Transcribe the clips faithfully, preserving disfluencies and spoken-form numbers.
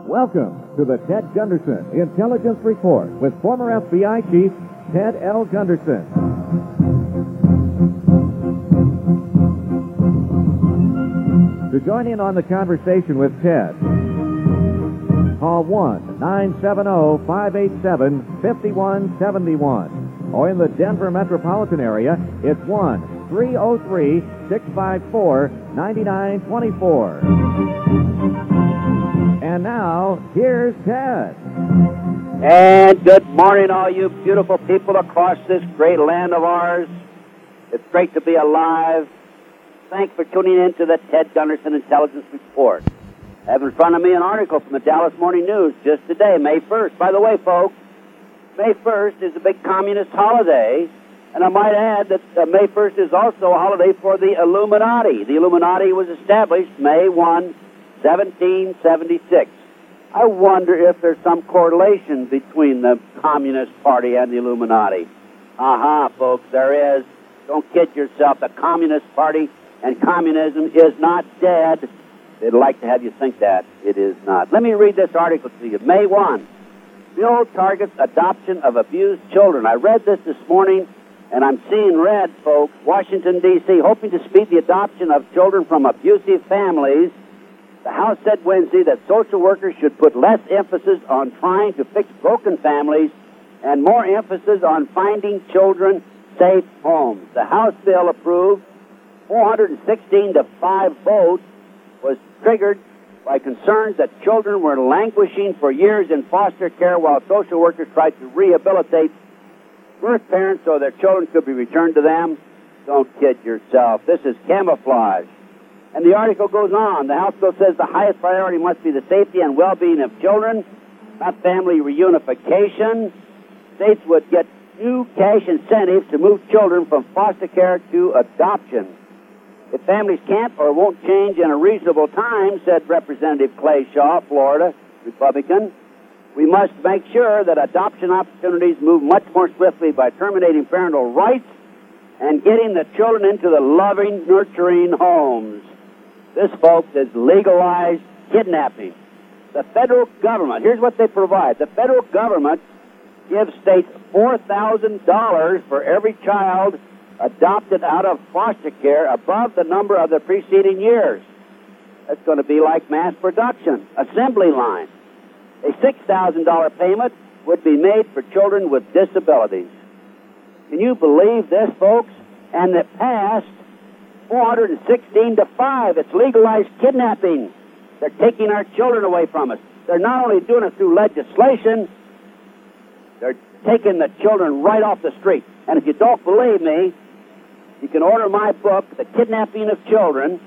Welcome to the Ted Gunderson Intelligence Report with former F B I Chief Ted L. Gunderson. To join in on the conversation with Ted, call one nine seven zero, five eight seven, five one seven one. Or in the Denver metropolitan area, it's one three zero three, six five four, nine nine two four. And now, here's Ted. And good morning, all you beautiful people across this great land of ours. It's great to be alive. Thanks for tuning in to the Ted Gunderson Intelligence Report. I have in front of me an article from the Dallas Morning News just today, May first. By the way, folks, May first is a big communist holiday, and I might add that uh, May first is also a holiday for the Illuminati. The Illuminati was established May first, seventeen seventy-six. I wonder if there's some correlation between the Communist Party and the Illuminati. Aha, folks, there is. Don't kid yourself. The Communist Party and communism is not dead. They'd like to have you think that. It is not. Let me read this article to you. May first. Bill targets adoption of abused children. I read this this morning, and I'm seeing red, folks. Washington, D C, hoping to speed the adoption of children from abusive families. The House said Wednesday that social workers should put less emphasis on trying to fix broken families and more emphasis on finding children safe homes. The House bill approved four hundred sixteen to five votes was triggered by concerns that children were languishing for years in foster care while social workers tried to rehabilitate birth parents so their children could be returned to them. Don't kid yourself. This is camouflage. And the article goes on. The House bill says the highest priority must be the safety and well-being of children, not family reunification. States would get new cash incentives to move children from foster care to adoption. If families can't or won't change in a reasonable time, said Representative Clay Shaw, Florida, Republican, we must make sure that adoption opportunities move much more swiftly by terminating parental rights and getting the children into the loving, nurturing homes. This, folks, is legalized kidnapping. The federal government, here's what they provide. The federal government gives states four thousand dollars for every child adopted out of foster care above the number of the preceding years. That's going to be like mass production, assembly line. A six thousand dollars payment would be made for children with disabilities. Can you believe this, folks? And it passed four hundred sixteen to five. It's legalized kidnapping. They're taking our children away from us. They're not only doing it through legislation, they're taking the children right off the street. And if you don't believe me, you can order my book, The Kidnapping of Children,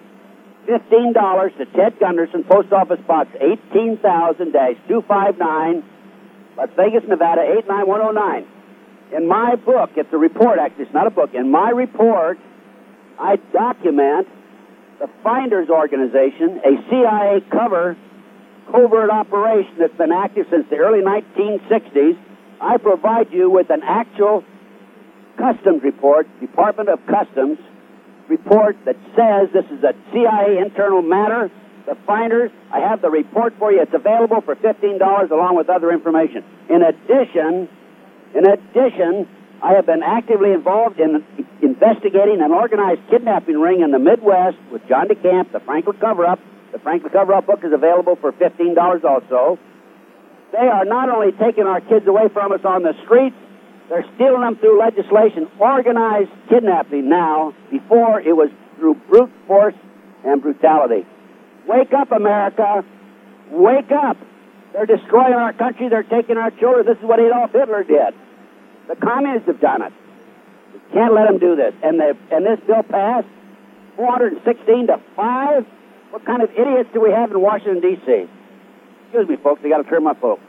fifteen dollars to Ted Gunderson, Post Office Box eighteen thousand, two five nine, Las Vegas, Nevada, eight nine one oh nine. In my book, it's a report, actually, it's not a book. In my report, I document the Finders Organization, a C I A cover covert operation that's been active since the early nineteen sixties. I provide you with an actual Customs report, Department of Customs report that says this is a C I A internal matter. The Finders, I have the report for you. It's available for fifteen dollars along with other information. In addition, in addition, I have been actively involved in investigating an organized kidnapping ring in the Midwest with John DeCamp, the Franklin Cover-Up. The Franklin Cover-Up book is available for fifteen dollars also. They are not only taking our kids away from us on the streets, they're stealing them through legislation. Organized kidnapping now. Before, it was through brute force and brutality. Wake up, America. Wake up. They're destroying our country. They're taking our children. This is what Adolf Hitler did. The communists have done it. We can't let them do this. And, they, and this bill passed four hundred sixteen to five. What kind of idiots do we have in Washington, D C? Excuse me, folks. I got to clear my throat.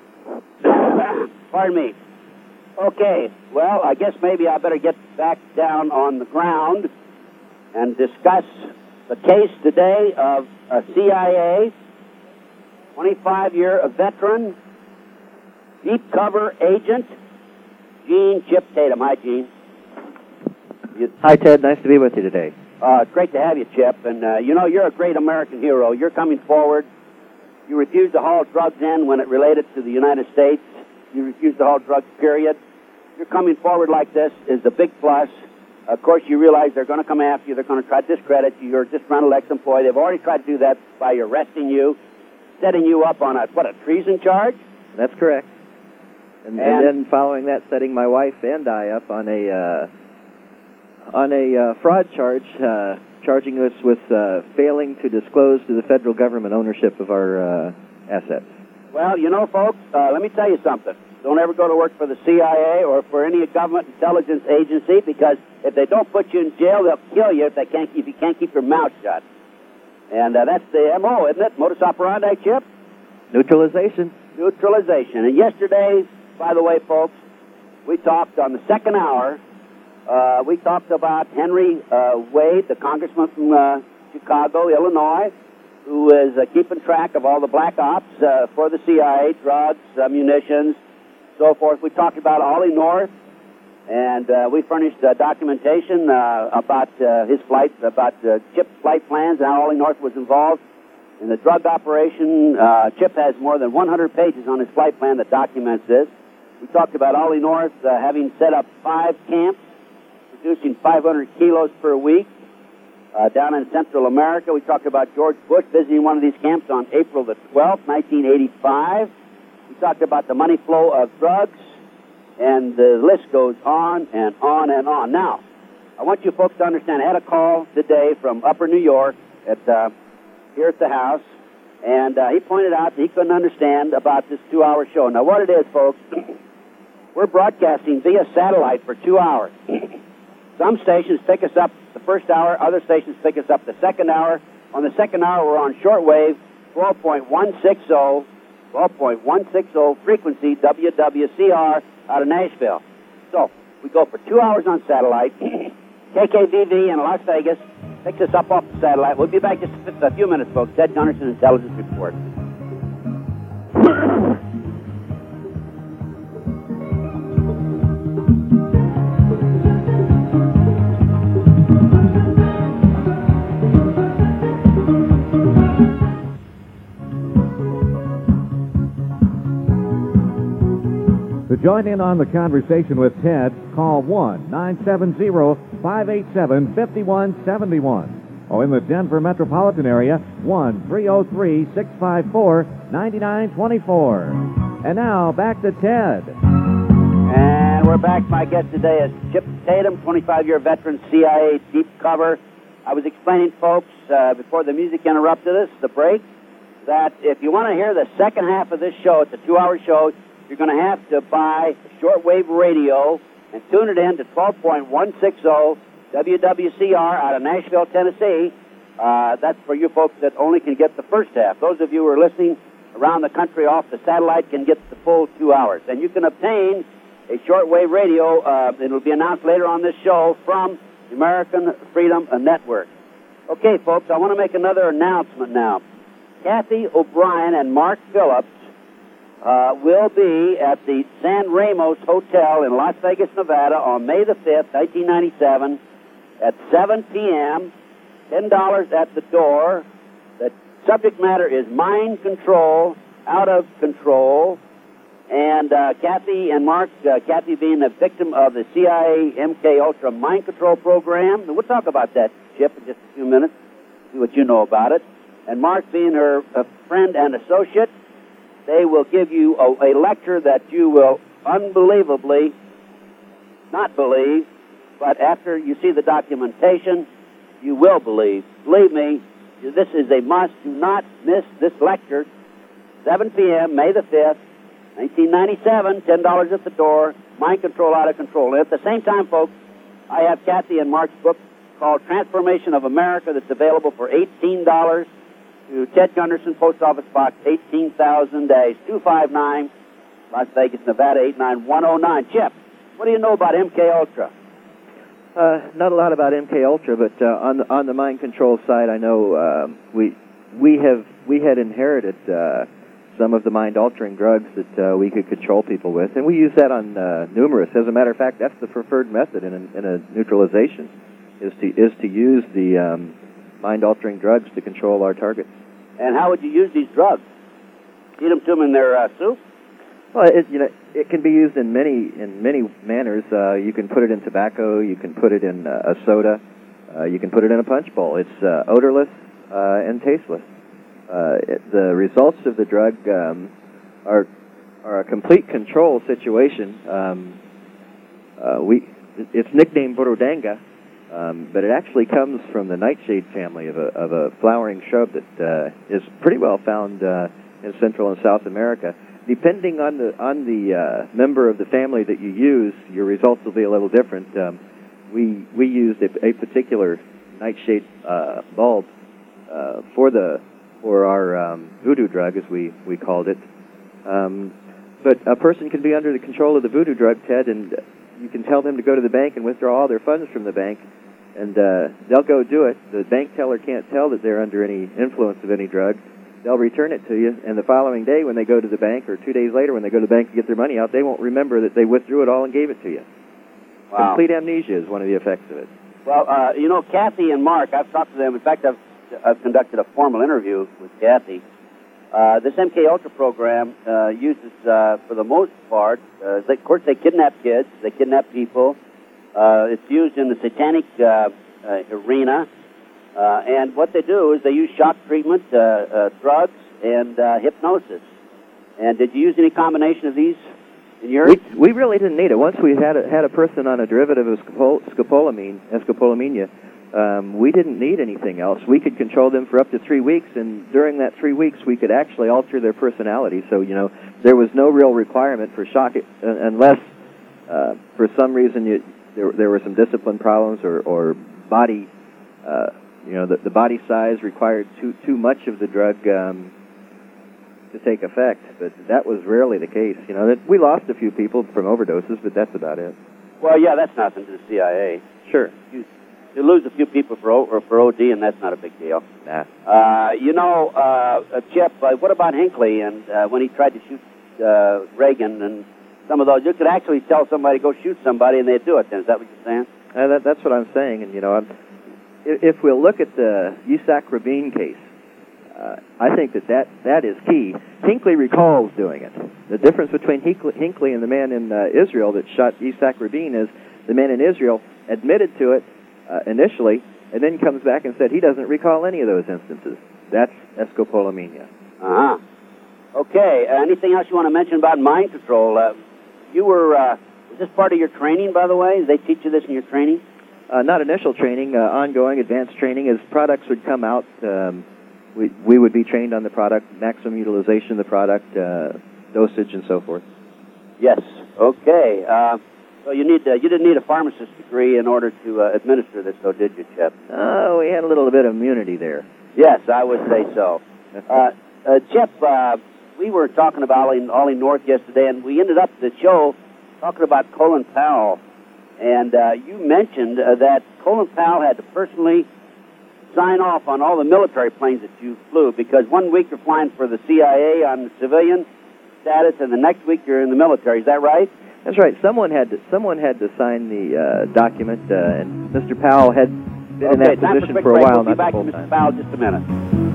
Pardon me. Okay. Well, I guess maybe I better get back down on the ground and discuss the case today of a C I A, twenty-five-year veteran, deep cover agent, Gene Chip Tatum. Hi, Gene. You, Hi, Ted. Nice to be with you today. Uh, it's great to have you, Chip. And, uh, you know, you're a great American hero. You're coming forward You refused to haul drugs in when it related to the United States. You refused to haul drugs, period. You're coming forward like this is a big plus. Of course, you realize they're going to come after you. They're going to try to discredit you. You're a disgruntled ex-employee. They've already tried to do that by arresting you, setting you up on a, what, a treason charge? That's correct. And, and, and then following that, setting my wife and I up on a uh, on a uh, fraud charge, uh, charging us with uh, failing to disclose to the federal government ownership of our uh, assets. Well, you know, folks, uh, let me tell you something. Don't ever go to work for the C I A or for any government intelligence agency, because if they don't put you in jail, they'll kill you if they can't if you can't keep your mouth shut. And uh, that's the M O, isn't it? Modus operandi, Chip? Neutralization. Neutralization. And yesterday, by the way, folks, we talked on the second hour, uh, we talked about Henry uh, Wade, the congressman from uh, Chicago, Illinois, who is uh, keeping track of all the black ops uh, for the C I A, drugs, uh, munitions, so forth. We talked about Ollie North, and uh, we furnished uh, documentation uh, about uh, his flight, about uh, Chip's flight plans, and how Ollie North was involved in the drug operation. Uh, Chip has more than one hundred pages on his flight plan that documents this. We talked about Ollie North uh, having set up five camps, producing five hundred kilos per week uh, down in Central America. We talked about George Bush visiting one of these camps on April the twelfth, nineteen eighty-five. We talked about the money flow of drugs, and the list goes on and on and on. Now, I want you folks to understand, I had a call today from Upper New York at uh, here at the house, and uh, he pointed out that he couldn't understand about this two-hour show. Now, what it is, folks, we're broadcasting via satellite for two hours. Some stations pick us up the first hour, other stations pick us up the second hour. On the second hour, we're on shortwave, twelve point one six zero, twelve point one six zero frequency, W W C R, out of Nashville. So, we go for two hours on satellite. K K V V in Las Vegas picks us up off the satellite. We'll be back just a few minutes, folks. Ted Gunderson, Intelligence Report. To join in on the conversation with Ted, call one nine seven zero, five eight seven, five one seven one. Or in the Denver metropolitan area, one three zero three, six five four, nine nine two four. And now, back to Ted. And we're back. My guest today is Chip Tatum, twenty-five-year veteran, C I A deep cover. I was explaining, folks, uh, before the music interrupted us, the break, that if you want to hear the second half of this show, it's a two-hour show, you're going to have to buy shortwave radio and tune it in to twelve point one six zero W W C R out of Nashville, Tennessee. Uh, that's for you folks that only can get the first half. Those of you who are listening around the country off the satellite can get the full two hours. And you can obtain a shortwave radio, uh, it will be announced later on this show, from the American Freedom Network. Okay, folks, I want to make another announcement now. Kathy O'Brien and Mark Phillips Uh, will be at the San Ramos Hotel in Las Vegas, Nevada on May the fifth, nineteen ninety-seven at seven p.m., ten dollars at the door. The subject matter is mind control, out of control. And uh, Kathy and Mark, uh, Kathy being a victim of the C I A M K Ultra mind control program. And we'll talk about that, Chip, in just a few minutes, see what you know about it. And Mark being her a friend and associate. They will give you a, a lecture that you will unbelievably not believe, but after you see the documentation, you will believe. Believe me, this is a must. Do not miss this lecture. seven p.m., May the fifth, nineteen ninety-seven, ten dollars at the door, Mind Control, Out of Control. And at the same time, folks, I have Kathy and Mark's book called Transformation of America that's available for eighteen dollars. To Ted Gunderson, Post Office Box eighteen thousand two five nine, Las Vegas, Nevada eight nine one oh nine. Chip, what do you know about M K Ultra? Uh, not a lot about M K Ultra, but uh, on the on the mind control side, I know uh, we we have we had inherited uh, some of the mind altering drugs that uh, we could control people with, and we use that on uh, numerous. As a matter of fact, that's the preferred method in a, in a neutralization, is to is to use the um, mind altering drugs to control our targets. And how would you use these drugs? Feed them to them in their uh, soup? Well, it, you know, it can be used in many in many manners. Uh, you can put it in tobacco. You can put it in uh, a soda. Uh, you can put it in a punch bowl. It's uh, odorless uh, and tasteless. Uh, it, the results of the drug um, are are a complete control situation. Um, uh, we it's nicknamed Burundanga, um, but it actually comes from the nightshade family of a of a flowering shrub that uh, is pretty well found uh, in Central and South America. Depending on the on the uh, member of the family that you use, your results will be a little different. Um, we we used a, a particular nightshade uh, bulb uh, for the for our um, voodoo drug, as we, we called it. Um, but a person can be under the control of the voodoo drug, Ted, and you can tell them to go to the bank and withdraw all their funds from the bank, and uh, they'll go do it. The bank teller can't tell that they're under any influence of any drug. They'll return it to you, and the following day when they go to the bank, or two days later when they go to the bank to get their money out, they won't remember that they withdrew it all and gave it to you. Wow. Complete amnesia is one of the effects of it. Well, uh, you know, Kathy and Mark, I've talked to them. In fact, I've, I've conducted a formal interview with Kathy. Uh, this M K Ultra program uh, uses, uh, for the most part, uh, they, of course, they kidnap kids, they kidnap people. Uh, it's used in the satanic uh, uh, arena. Uh, and what they do is they use shock treatment, uh, uh, drugs, and uh, hypnosis. And did you use any combination of these in yours? We, we really didn't need it. Once we had a, had a person on a derivative of scopol- scopolamine, scopolamine, um, we didn't need anything else. We could control them for up to three weeks, and during that three weeks, we could actually alter their personality. So, you know, there was no real requirement for shock, uh, unless uh, for some reason you, there, there were some discipline problems or, or body. Uh, You know, the, the body size required too too much of the drug um, to take effect, but that was rarely the case. You know, that we lost a few people from overdoses, but that's about it. Well, yeah, that's nothing to the C I A. Sure. You, you lose a few people for o, or for O D, and that's not a big deal. Nah. Uh, you know, uh, Chip, uh, what about Hinckley and uh, when he tried to shoot uh, Reagan and some of those? You could actually tell somebody to go shoot somebody, and they'd do it. Then is that what you're saying? Uh, that, that's what I'm saying, and you know, I'm. If we'll look at the Yitzhak Rabin case, uh, I think that, that that is key. Hinckley recalls doing it. The difference between Hinckley and the man in uh, Israel that shot Yitzhak Rabin is the man in Israel admitted to it uh, initially, and then comes back and said he doesn't recall any of those instances. That's escopolamine. Uh-huh. Okay, uh, anything else you want to mention about mind control? Uh, you were, uh, was this part of your training, by the way? Did they teach you this in your training? Uh, not initial training, uh, ongoing advanced training. As products would come out, um, we, we would be trained on the product, maximum utilization of the product, uh, dosage, and so forth. Yes. Okay. Uh, so you need uh, you didn't need a pharmacist degree in order to uh, administer this, though, did you, Chip? Oh, we had a little bit of immunity there. Yes, I would say so. uh, uh, Chip, uh, we were talking about Ollie, Ollie North yesterday, and we ended up the show talking about Colin Powell. And uh, you mentioned uh, that Colin Powell had to personally sign off on all the military planes that you flew, because one week you're flying for the C I A on civilian status, and the next week you're in the military. Is that right? That's right. Someone had to someone had to sign the uh, document, uh, and Mister Powell had been okay, in that time position for, a quick for a break. while. We'll be back to to Mister Powell in just a minute.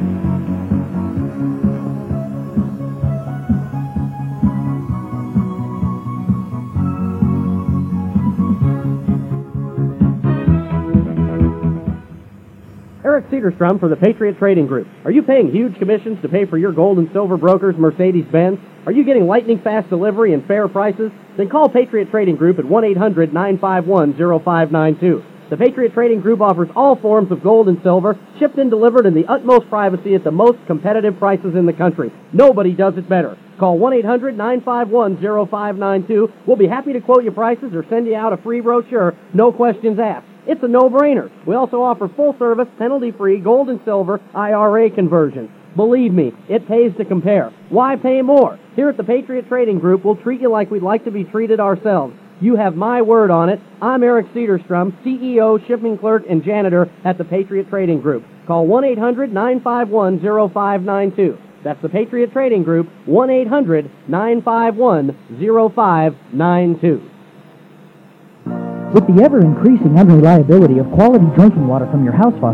Eric Cedarstrom for the Patriot Trading Group. Are you paying huge commissions to pay for your gold and silver brokers, Mercedes-Benz? Are you getting lightning-fast delivery and fair prices? Then call Patriot Trading Group at one eight hundred nine five one oh five nine two. The Patriot Trading Group offers all forms of gold and silver, shipped and delivered in the utmost privacy at the most competitive prices in the country. Nobody does it better. Call one eight hundred nine five one oh five nine two. We'll be happy to quote you prices or send you out a free brochure, no questions asked. It's a no-brainer. We also offer full-service, penalty-free gold and silver I R A conversions. Believe me, it pays to compare. Why pay more? Here at the Patriot Trading Group, we'll treat you like we'd like to be treated ourselves. You have my word on it. I'm Eric Cedarstrom, C E O, shipping clerk, and janitor at the Patriot Trading Group. Call one eight hundred nine five one oh five nine two. That's the Patriot Trading Group, one eight hundred nine five one oh five nine two. With the ever-increasing unreliability of quality drinking water from your house faucets,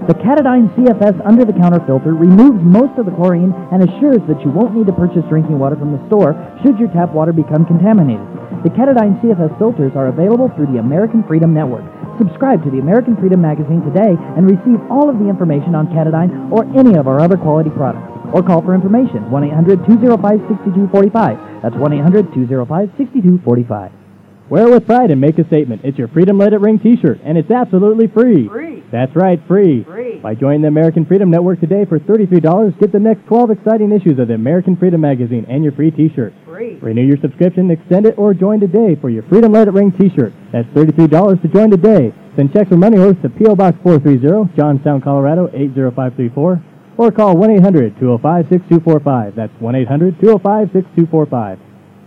The Catadine C F S under-the-counter filter removes most of the chlorine and assures that you won't need to purchase drinking water from the store should your tap water become contaminated. The Catadine C F S filters are available through the American Freedom Network. Subscribe to the American Freedom magazine today and receive all of the information on Catadine or any of our other quality products. Or call for information, one eight hundred two oh five six two four five. That's one eight hundred two oh five six two four five. Wear it with pride and make a statement. It's your Freedom Let It Ring t-shirt, and it's absolutely free. Free. That's right, free. Free. By joining the American Freedom Network today for thirty-three dollars, get the next twelve exciting issues of the American Freedom magazine and your free t-shirt. Free. Renew your subscription, extend it, or join today for your Freedom Let It Ring t-shirt. That's thirty-three dollars to join today. Send checks or money orders to P O Box four thirty, Johnstown, Colorado eight zero five three four, or call one eight hundred two oh five six two four five. That's one eight hundred two oh five six two four five.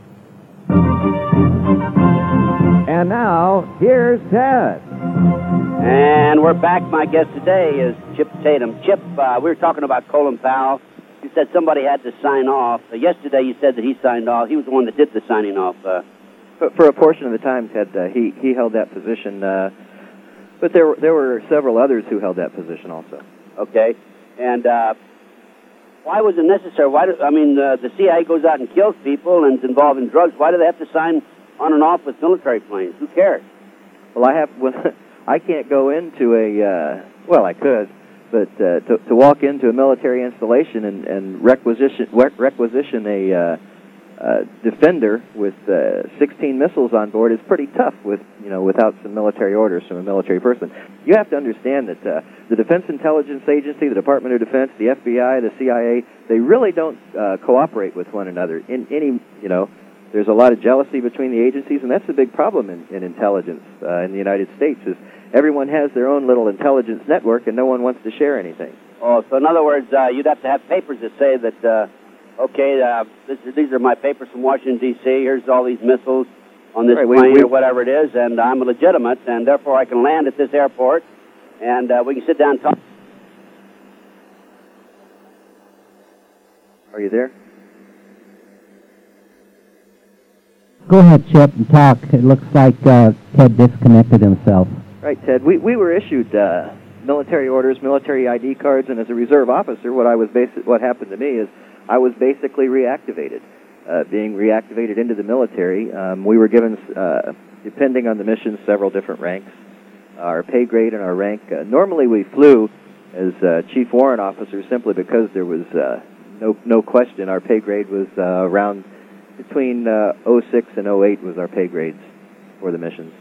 And now, here's Ted. And we're back. My guest today is Chip Tatum. Chip, uh, we were talking about Colin Powell. You said somebody had to sign off. Uh, yesterday you said that he signed off. He was the one that did the signing off. Uh, For, for a portion of the time, Ted, uh, he, he held that position. Uh, but there, there were several others who held that position also. okay. And uh, why was it necessary? Why? Do, I mean, uh, the C I A goes out and kills people and is involved in drugs. Why do they have to sign on and off with military planes? Who cares? Well, I have. Well, I can't go into a. Uh, well, I could, but uh, to, to walk into a military installation and, and requisition requisition a uh, uh, defender with uh, sixteen missiles on board is pretty tough. With you know, without some military orders from a military person, you have to understand that uh, the Defense Intelligence Agency, the Department of Defense, the F B I, the C I A, they really don't uh, cooperate with one another in any you know. There's a lot of jealousy between the agencies, and that's a big problem in, in intelligence uh, in the United States, is everyone has their own little intelligence network, and no one wants to share anything. Oh, so in other words, uh, you'd have to have papers that say that, uh, okay, uh, this, these are my papers from Washington, D C Here's all these missiles on this Right, we- plane we- or whatever it is, and I'm legitimate, and therefore I can land at this airport, and uh, we can sit down and talk. Are you there? Go ahead, Chip, and talk. It looks like uh, Ted disconnected himself. Right, Ted. We we were issued uh, military orders, military I D cards, and as a reserve officer, what I was basi- what happened to me is I was basically reactivated, uh, being reactivated into the military. Um, we were given, uh, depending on the mission, several different ranks. Our pay grade and our rank. Uh, normally, we flew as uh, chief warrant officer simply because there was uh, no no question. Our pay grade was uh, around. Between uh, oh six and oh eight was our pay grades for the missions.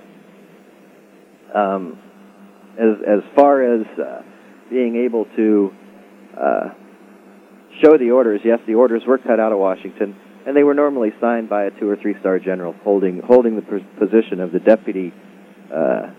Um, as as far as uh, being able to uh, show the orders, yes, the orders were cut out of Washington, and they were normally signed by a two or three star general holding holding the pos- position of the deputy uh, uh,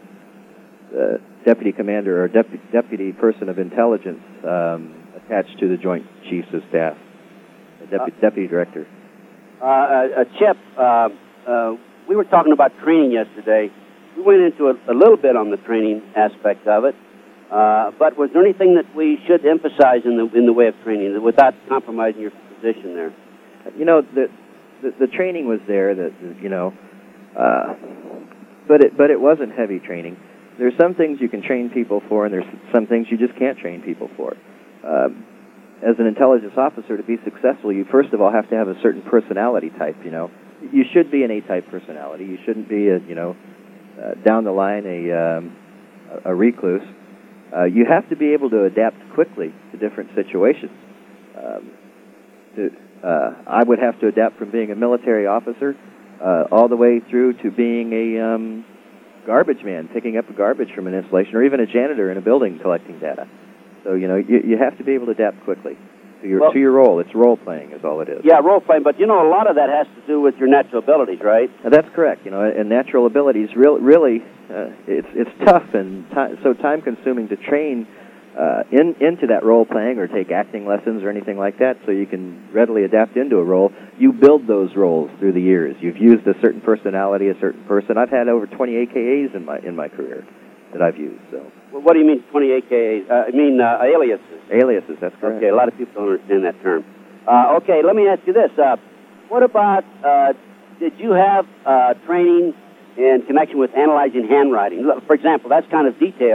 deputy commander or deputy deputy person of intelligence um, attached to the Joint Chiefs of Staff, the deputy, uh, deputy director. Uh, uh, Chip, uh, uh, we were talking about training yesterday. We went into a, a little bit on the training aspect of it, uh, but was there anything that we should emphasize in the in the way of training without compromising your position there? You know, the the, the training was there. That you know, uh, but it but it wasn't heavy training. There's some things you can train people for, and there's some things you just can't train people for. Uh, As an intelligence officer, to be successful, you first of all have to have a certain personality type, you know. You should be an A-type personality. You shouldn't be, a, you know, uh, down the line a, um, a recluse. Uh, you have to be able to adapt quickly to different situations. Um, to, uh, I would have to adapt from being a military officer uh, all the way through to being a um, garbage man, picking up garbage from an installation, or even a janitor in a building collecting data. So, you know, you, you have to be able to adapt quickly to your well, to your role. It's role-playing is all it is. Yeah, role-playing, but, you know, a lot of that has to do with your natural abilities, right? Now, that's correct. You know, and natural abilities, really, really uh, it's it's tough and t- so time-consuming to train uh, in into that role-playing or take acting lessons or anything like that so you can readily adapt into a role. You build those roles through the years. You've used a certain personality, a certain person. I've had over twenty A K As in my in my career that I've used, so... Well, what do you mean twenty A K As? Uh, I mean uh, aliases. Aliases, that's correct. Okay, a lot of people don't understand that term. Uh, okay, let me ask you this. Uh, what about, uh, did you have uh, training in connection with analyzing handwriting? Look, for example, that's kind of detailed.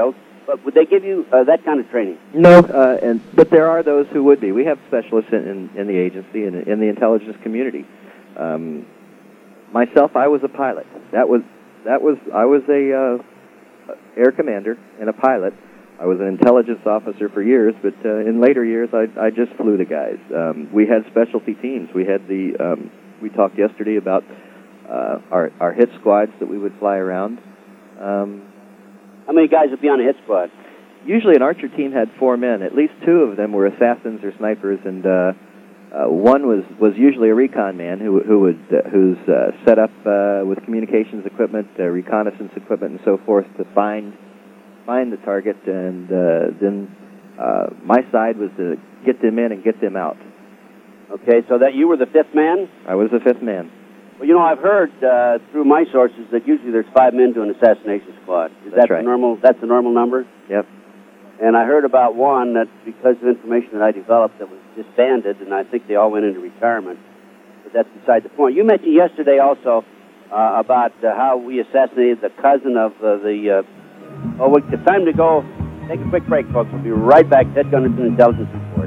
But would they give you uh, that kind of training? No, uh, and but there are those who would be. We have specialists in, in, in the agency and in the intelligence community. Um, myself, I was a pilot. That was that was I was a uh, air commander and a pilot. I was an intelligence officer for years, but uh, in later years, I, I just flew the guys. Um, we had specialty teams. We had the um, we talked yesterday about uh, our our hit squads that we would fly around. Um, How many guys would be on a hit squad? Usually an Archer team had four men. At least two of them were assassins or snipers, and uh, uh, one was, was usually a recon man who who would uh, who's uh, set up uh, with communications equipment, uh, reconnaissance equipment, and so forth to find find the target. And uh, then uh, my side was to get them in and get them out. Okay, so that you were the fifth man? I was the fifth man. Well, you know, I've heard uh, through my sources that usually there's five men to an assassination squad. Is That's that right. the normal? That's the normal number. Yep. And I heard about one that, because of information that I developed, that was disbanded, and I think they all went into retirement. But that's beside the point. You mentioned yesterday also uh, about uh, how we assassinated the cousin of uh, the. Uh, oh, it's time to go. Take a quick break, folks. We'll be right back. Ted Gunderson, Intelligence Report.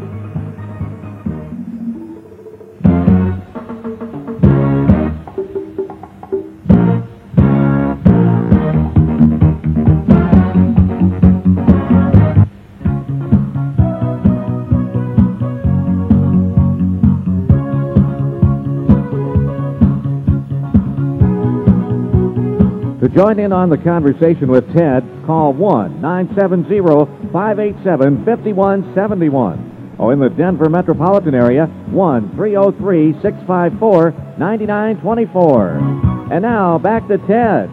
To join in on the conversation with Ted, call one nine seven zero, five eight seven, five one seven one. Or in the Denver metropolitan area, one three zero three, six five four, nine nine two four. And now, back to Ted.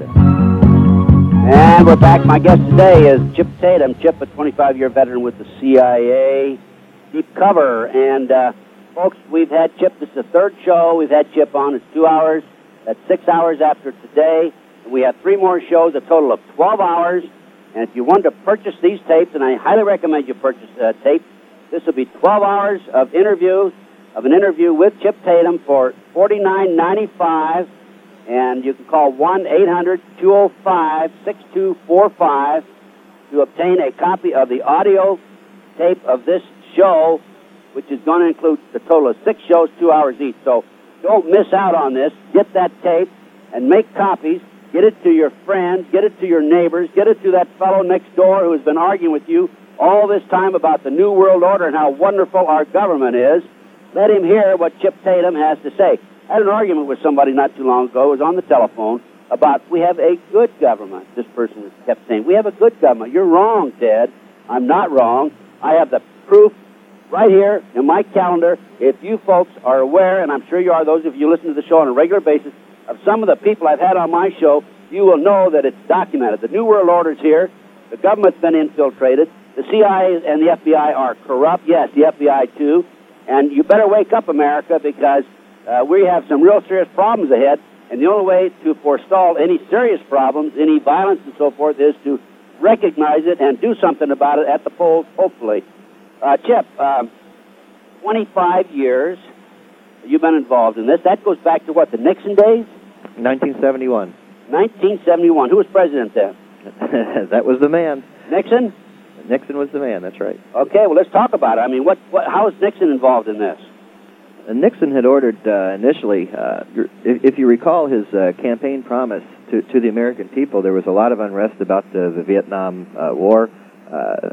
And we're back. My guest today is Chip Tatum. Chip, a twenty-five year veteran with the C I A. Deep cover. And, uh, folks, we've had Chip. This is the third show we've had Chip on. It's two hours. That's six hours after today. We have three more shows, a total of twelve hours. And if you want to purchase these tapes, and I highly recommend you purchase uh, tape, this will be twelve hours of interviews, of an interview with Chip Tatum for forty-nine ninety-five. And you can call one eight hundred, two oh five, six two four five to obtain a copy of the audio tape of this show, which is going to include the total of six shows, two hours each. So don't miss out on this. Get that tape and make copies. Get it to your friends, get it to your neighbors, get it to that fellow next door who has been arguing with you all this time about the New World Order and how wonderful our government is. Let him hear what Chip Tatum has to say. I had an argument with somebody not too long ago. It was on the telephone about we have a good government. This person kept saying, we have a good government. You're wrong, Ted. I'm not wrong. I have the proof right here in my calendar. If you folks are aware, and I'm sure you are, those of you who listen to the show on a regular basis, of some of the people I've had on my show, you will know that it's documented. The New World Order's here. The government's been infiltrated. The C I A and the F B I are corrupt. Yes, the F B I too. And you better wake up, America, because uh, we have some real serious problems ahead. And the only way to forestall any serious problems, any violence and so forth, is to recognize it and do something about it at the polls, hopefully. Uh, Chip, uh, twenty-five years you've been involved in this. That goes back to what, the Nixon days? nineteen seventy-one. nineteen seventy-one. Who was president then? That was the man. Nixon? Nixon was the man, that's right. Okay, well, let's talk about it. I mean, what, what how is Nixon involved in this? Uh, Nixon had ordered uh, initially, uh, if, if you recall his uh, campaign promise to, to the American people, there was a lot of unrest about the, the Vietnam uh, War, uh,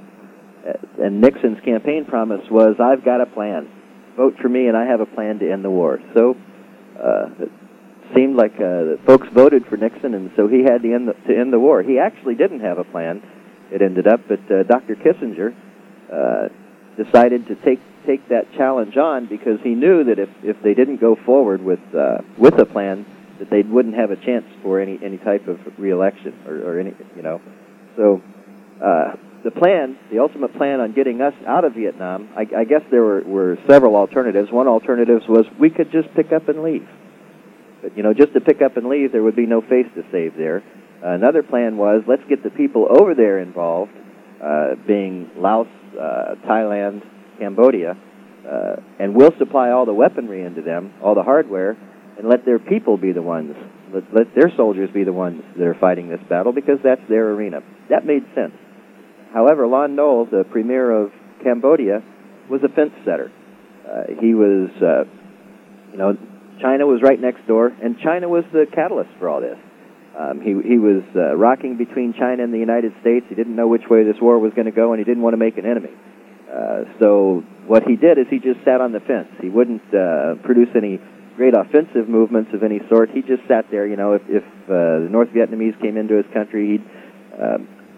and Nixon's campaign promise was, I've got a plan. Vote for me, and I have a plan to end the war. So uh, it seemed like uh, folks voted for Nixon, and so he had to end the, to end the war. He actually didn't have a plan, it ended up, but uh, Doctor Kissinger uh, decided to take take that challenge on because he knew that if, if they didn't go forward with uh, with a plan, that they wouldn't have a chance for any, any type of re-election or, or any, you know. So uh, the plan, the ultimate plan on getting us out of Vietnam, I, I guess there were, were several alternatives. One alternative was we could just pick up and leave. But, you know, just to pick up and leave, there would be no face to save there. Uh, another plan was let's get the people over there involved, uh, being Laos, uh, Thailand, Cambodia, uh, and we'll supply all the weaponry into them, all the hardware, and let their people be the ones, let, let their soldiers be the ones that are fighting this battle because that's their arena. That made sense. however, Lon Nol, the premier of Cambodia, was a fence setter. Uh, he was, uh, you know, China was right next door, and China was the catalyst for all this. Um, he he was uh, rocking between China and the United States. He didn't know which way this war was going to go, and he didn't want to make an enemy. Uh, so what he did is he just sat on the fence. He wouldn't uh, produce any great offensive movements of any sort. He just sat there. You know, if, if uh, the North Vietnamese came into his country, he'd uh,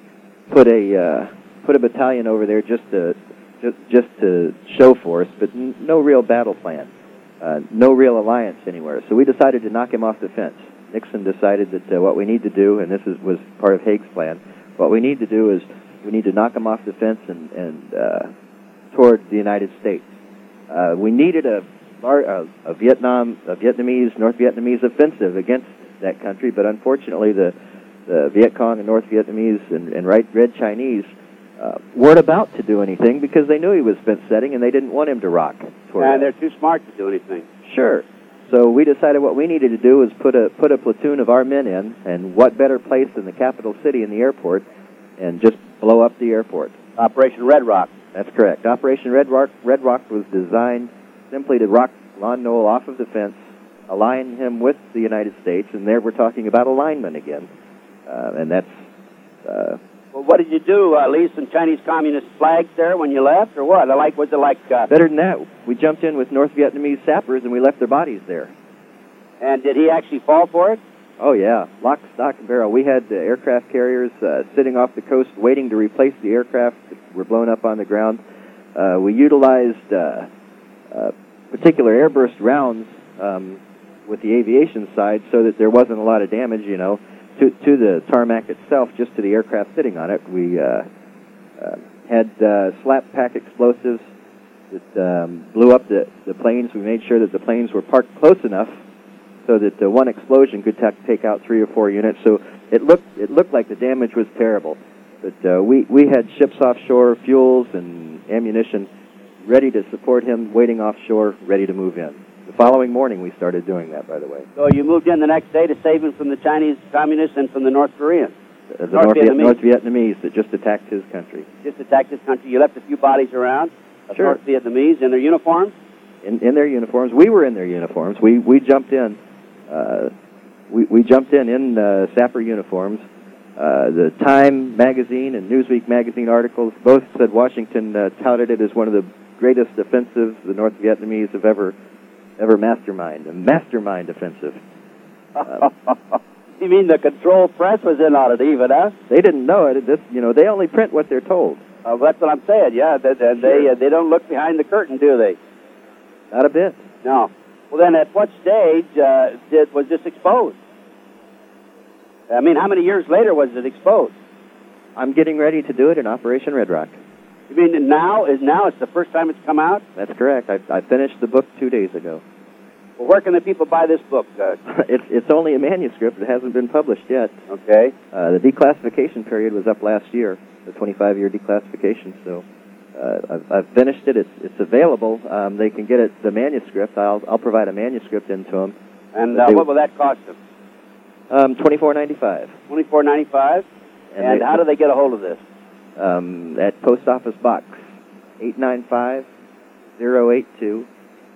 put a uh, put a battalion over there just to just, just to show force, but n- no real battle plan, uh, no real alliance anywhere. So we decided to knock him off the fence. Nixon decided that uh, what we need to do, and this is, was part of Haig's plan, what we need to do is we need to knock him off the fence and, and uh, toward the United States. Uh, we needed a, a, a Vietnam, a Vietnamese, North Vietnamese offensive against that country, but unfortunately the, the Viet Cong and North Vietnamese and, and right, Red Chinese uh, weren't about to do anything because they knew he was fence setting and they didn't want him to rock toward And that. they're too smart to do anything. Sure. So we decided what we needed to do was put a put a platoon of our men in, and what better place than the capital city and the airport, and just blow up the airport. Operation Red Rock. That's correct. Operation Red Rock, Red Rock was designed simply to rock Lon Nol off of the fence, align him with the United States, and there we're talking about alignment again. Uh, and that's... Uh, Well, what did you do? Uh, leave some Chinese Communist flags there when you left, or what? Like, was it like... Uh, better than that, we jumped in with North Vietnamese sappers, and we left their bodies there. And did he actually fall for it? Oh, yeah. Lock, stock, and barrel. We had uh, aircraft carriers uh, sitting off the coast waiting to replace the aircraft that were blown up on the ground. Uh, we utilized uh, uh, particular airburst rounds um, with the aviation side so that there wasn't a lot of damage, you know, to, to the tarmac itself, just to the aircraft sitting on it. We uh, uh, had uh, slap pack explosives that um, blew up the, the planes. We made sure that the planes were parked close enough so that uh, one explosion could ta- take out three or four units. So it looked it looked like the damage was terrible. But uh, we, we had ships offshore, fuels and ammunition ready to support him, waiting offshore, ready to move in. The following morning we started doing that, by the way. So you moved in the next day to save him from the Chinese Communists and from the North Koreans? The, the North North, Vietnamese. North Vietnamese that just attacked his country. Just attacked his country. You left a few bodies around of Sure. North Vietnamese in their uniforms? In, in their uniforms. We were in their uniforms. We we jumped in. Uh, we, we jumped in in uh, sapper uniforms. Uh, the Time magazine and Newsweek magazine articles both said Washington uh, touted it as one of the greatest offensives the North Vietnamese have ever ever mastermind. A mastermind offensive. Uh, You mean the control press was in on it even, huh? they didn't know it. This, you know, they only print what they're told. Uh, that's what I'm saying, yeah. They, they, Sure. uh, they don't look behind the curtain, do they? Not a bit. No. Well, then at what stage uh, did was this exposed? I mean, how many years later was it exposed? I'm getting ready to do it in Operation Red Rock. You mean that now is now it's the first time it's come out? That's correct. I, I finished the book two days ago. Well, where can the people buy this book? Uh, it's it's only a manuscript. It hasn't been published yet. okay. Uh, the declassification period was up last year, the twenty-five year declassification. So uh, I've, I've finished it. It's it's available. Um, they can get it the manuscript. I'll I'll provide a manuscript into them. And But uh, they- what will that cost them? Um, twenty-four ninety-five. Twenty-four ninety-five. And And they- how do they get a hold of this? Um, at Post Office Box eight nine five zero eight two.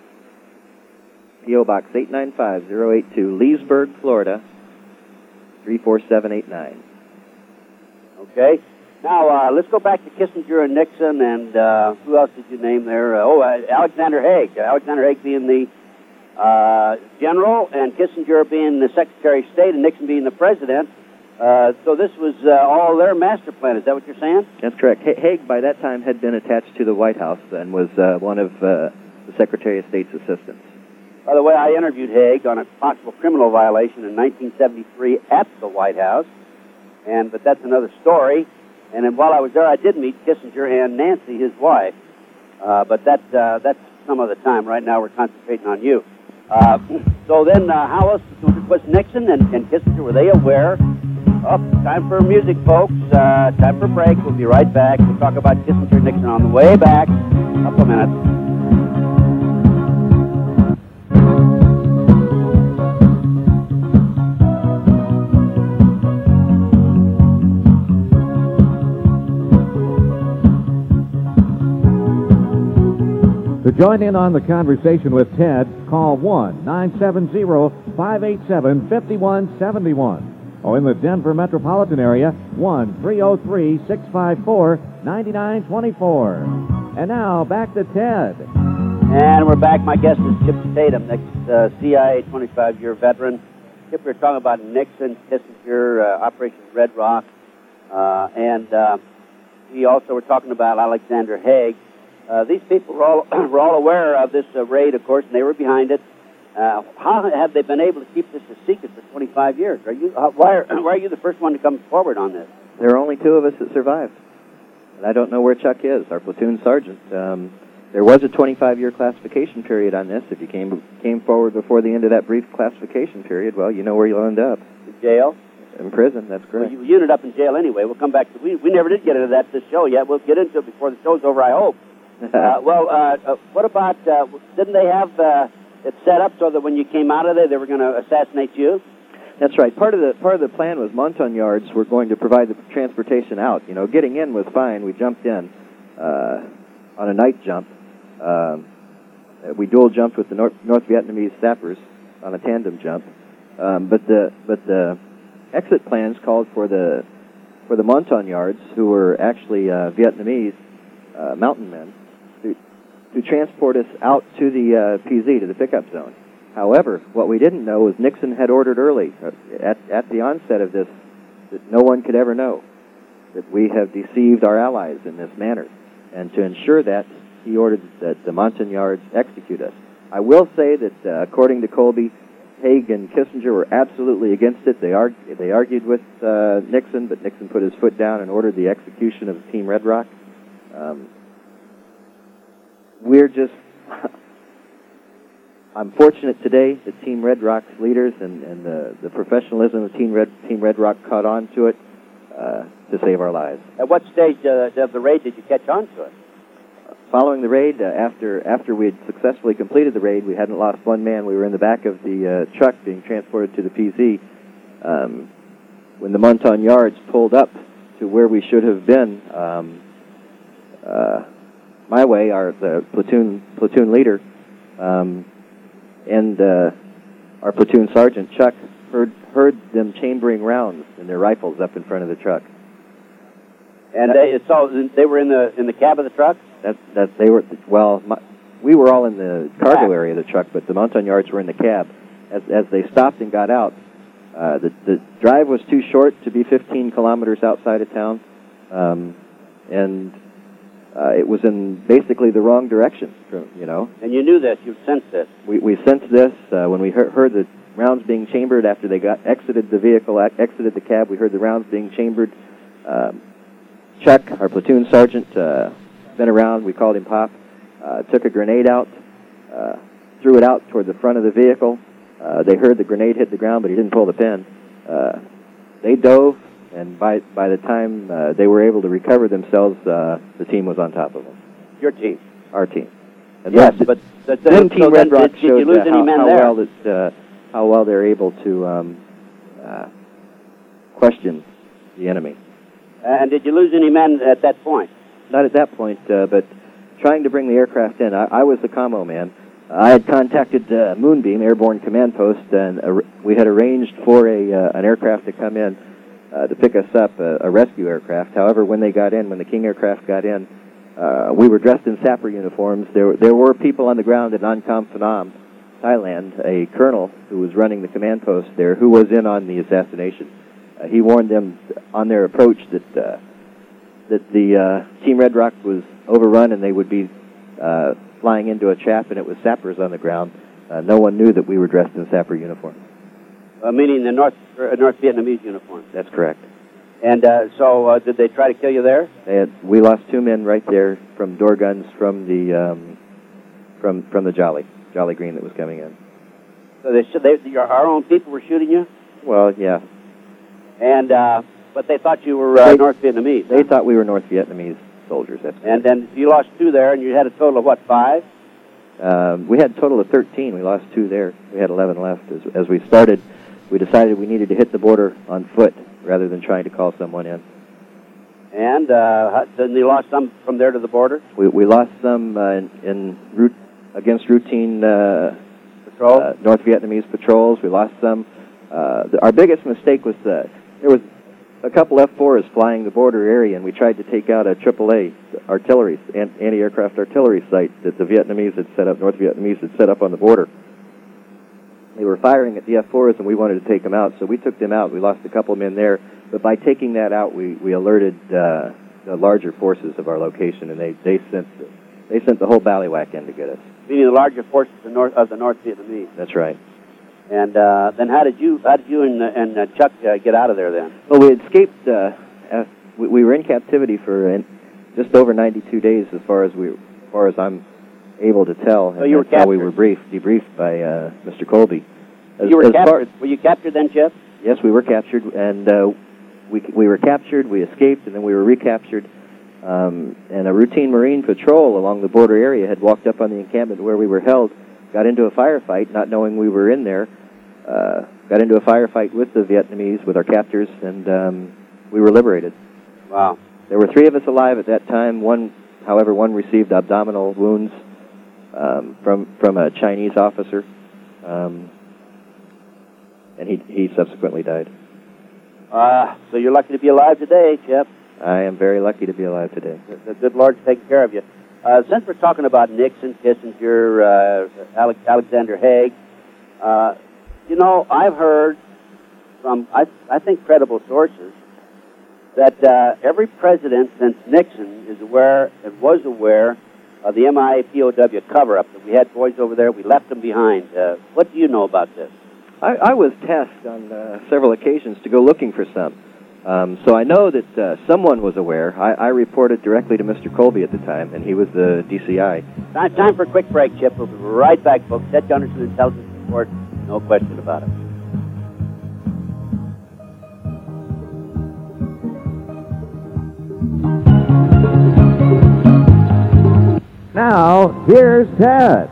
P O Box eight nine five zero eight two, Leesburg, Florida, three four seven eight nine. Okay. Now uh, let's go back to Kissinger and Nixon, and uh, who else did you name there? Uh, oh, uh, Alexander Haig. Alexander Haig being the uh, general, and Kissinger being the Secretary of State, and Nixon being the president. Uh, so this was uh, all their master plan. Is that what you're saying? That's correct. Ha- Haig, by that time, had been attached to the White House and was uh, one of uh, the Secretary of State's assistants. By the way, I interviewed Haig on a possible criminal violation in nineteen seventy-three at the White House, and but that's another story. And then while I was there, I did meet Kissinger and Nancy, his wife. Uh, but that uh, that's some other time. Right now, we're concentrating on you. Uh, so then, uh, how else was Nixon and, and Kissinger? Were they aware? Oh, time for music, folks. Uh, time for a break. We'll be right back. We'll talk about Kissinger and Nixon on the way back. A couple of minutes. join in on the conversation with Ted, call one nine seven zero, five eight seven, five one seven one. Or in the Denver metropolitan area, one three oh three, six five four, nine nine two four. And now, back to Ted. And we're back. My guest is Chip Tatum, next uh, C I A twenty-five-year veteran. Chip, we're talking about Nixon, Kissinger, uh, Operation Red Rock, uh, and uh, we also were talking about Alexander Haig. Uh, these people were all, were all aware of this uh, raid, of course, and they were behind it. Uh, how have they been able to keep this a secret for twenty-five years? Are you? Uh, why, are, why are you the first one to come forward on this? There are only two of us that survived. And I don't know where Chuck is, our platoon sergeant. Um, there was a twenty-five-year classification period on this. If you came came forward before the end of that brief classification period, well, you know where you'll end up. In jail? In prison, that's correct. Well, you, you ended up in jail anyway. We'll come back to we we never did get into that this show yet. We'll get into it before the show's over, I hope. uh, well, uh, uh, what about, uh, didn't they have uh, it set up so that when you came out of there, they were going to assassinate you? That's right. Part of the part of the plan was Montagnards were going to provide the transportation out. You know, getting in was fine. We jumped in uh, on a night jump. Um, we dual jumped with the North, North Vietnamese sappers on a tandem jump. Um, but the but the exit plans called for the for the Montagnards, who were actually uh, Vietnamese uh, mountain men, to, to transport us out to the uh, P Z, to the pickup zone. However, what we didn't know was Nixon had ordered early, at, at the onset of this, that no one could ever know that we have deceived our allies in this manner. And to ensure that, he ordered that the Montagnards execute us. I will say that, uh, according to Colby, Haig and Kissinger were absolutely against it. They, arg- they argued with uh, Nixon, but Nixon put his foot down and ordered the execution of Team Red Rock. Um, we're just... I'm fortunate today that Team Red Rock's leaders and, and the, the professionalism of Team Red, Team Red Rock caught on to it uh, to save our lives. At what stage uh, of the raid did you catch on to it? Uh, following the raid, uh, after after we had successfully completed the raid, we hadn't lost one man. We were in the back of the uh, truck being transported to the P Z. Um, when the Montagnards pulled up to where we should have been, um, uh, my way, our the platoon platoon leader, um, and uh, our platoon sergeant, Chuck, heard heard them chambering rounds in their rifles up in front of the truck. And they so they were in the in the cab of the truck? That that they were well, my, we were all in the cargo area of the truck, but the Montagnards were in the cab. As as they stopped and got out, uh, the the drive was too short to be fifteen kilometers outside of town, um, and Uh, it was in basically the wrong direction, you know. And you knew this, you sensed this. We we sensed this uh, when we heard, heard the rounds being chambered after they got exited the vehicle, exited the cab. We heard the rounds being chambered. Um, Chuck, our platoon sergeant, uh, been around. We called him Pop. Uh, took a grenade out, uh, threw it out toward the front of the vehicle. Uh, they heard the grenade hit the ground, but he didn't pull the pin. Uh, they dove. And by by the time uh, they were able to recover themselves, uh, the team was on top of them. Your team? Our team. And yes, then, but the, the, then so Team Red then Rock did, showed did you lose uh, any how, men how there? well that uh, how well they're able to um, uh, question the enemy. And did you lose any men at that point? Not at that point, uh, but trying to bring the aircraft in. I, I was the commo man. I had contacted uh, Moonbeam Airborne Command Post, and uh, we had arranged for a uh, an aircraft to come in uh, to pick us up, a, a rescue aircraft. However, when they got in, when the King aircraft got in, uh, we were dressed in sapper uniforms. There, there were people on the ground at Nakhon Phanom, Thailand, a colonel who was running the command post there, who was in on the assassination. Uh, he warned them on their approach that uh, that the uh, Team Red Rock was overrun and they would be uh, flying into a trap, and it was sappers on the ground. Uh, no one knew that we were dressed in sapper uniforms. Uh, meaning the North uh, North Vietnamese uniforms. That's correct. And uh, so, uh, did they try to kill you there? They had, we lost two men right there from door guns from the um, from from the Jolly Jolly Green that was coming in. So they, they your, our own people were shooting you? Well, yeah. And uh, but they thought you were uh, they, North Vietnamese. They huh? thought we were North Vietnamese soldiers. That's and then you lost two there, and you had a total of what, five? Um, we had a total of thirteen. We lost two there. We had eleven left. As, as we started, we decided we needed to hit the border on foot rather than trying to call someone in. And uh, then you lost some from there to the border? We we lost some uh, in, in route against routine uh, Patrol? uh, North Vietnamese patrols. We lost some. Uh, the, our biggest mistake was that there was a couple F fours flying the border area, and we tried to take out a triple A artillery, anti-aircraft artillery site that the Vietnamese had set up, North Vietnamese had set up on the border. They were firing at the F fours, and we wanted to take them out, so we took them out. We lost a couple of men there, but by taking that out, we, we alerted uh, the larger forces of our location, and they, they sent they sent the whole ballywhack in to get us. Meaning the larger forces of the North, of the North Vietnamese. That's right. And uh, then how did you how did you and, uh, and uh, Chuck uh, get out of there then? Well, we escaped. Uh, uh, we, we were in captivity for uh, just over ninety-two days, as far as we, as far as I'm able to tell. So you were that's how we captured. were briefed, debriefed by uh, Mister Colby. As, You were as far- captured. Were you captured then, Chip? Yes, we were captured, and uh, we we were captured. We escaped, and then we were recaptured. Um, and a routine Marine patrol along the border area had walked up on the encampment where we were held, got into a firefight, not knowing we were in there. Uh, got into a firefight with the Vietnamese, with our captors, and um, we were liberated. Wow. There were three of us alive at that time. One, however, one received abdominal wounds um, from from a Chinese officer, um, and he he subsequently died. Uh, so you're lucky to be alive today, Chip. I am very lucky to be alive today. The, the good Lord's taking care of you. Uh, since we're talking about Nixon, Kissinger, uh, Alex, Alexander Haig, uh, you know, I've heard from, I, I think, credible sources that uh, every president since Nixon is aware and was aware of the M I A P O W cover-up, that we had boys over there, we left them behind. Uh, what do you know about this? I, I was tasked on uh, several occasions to go looking for some. Um, so I know that uh, someone was aware. I, I reported directly to Mister Colby at the time, and he was the D C I. Time, time for a quick break, Chip. We'll be right back, folks. Ted Gunderson, Intelligence Report. No question about it. Now, here's Ted.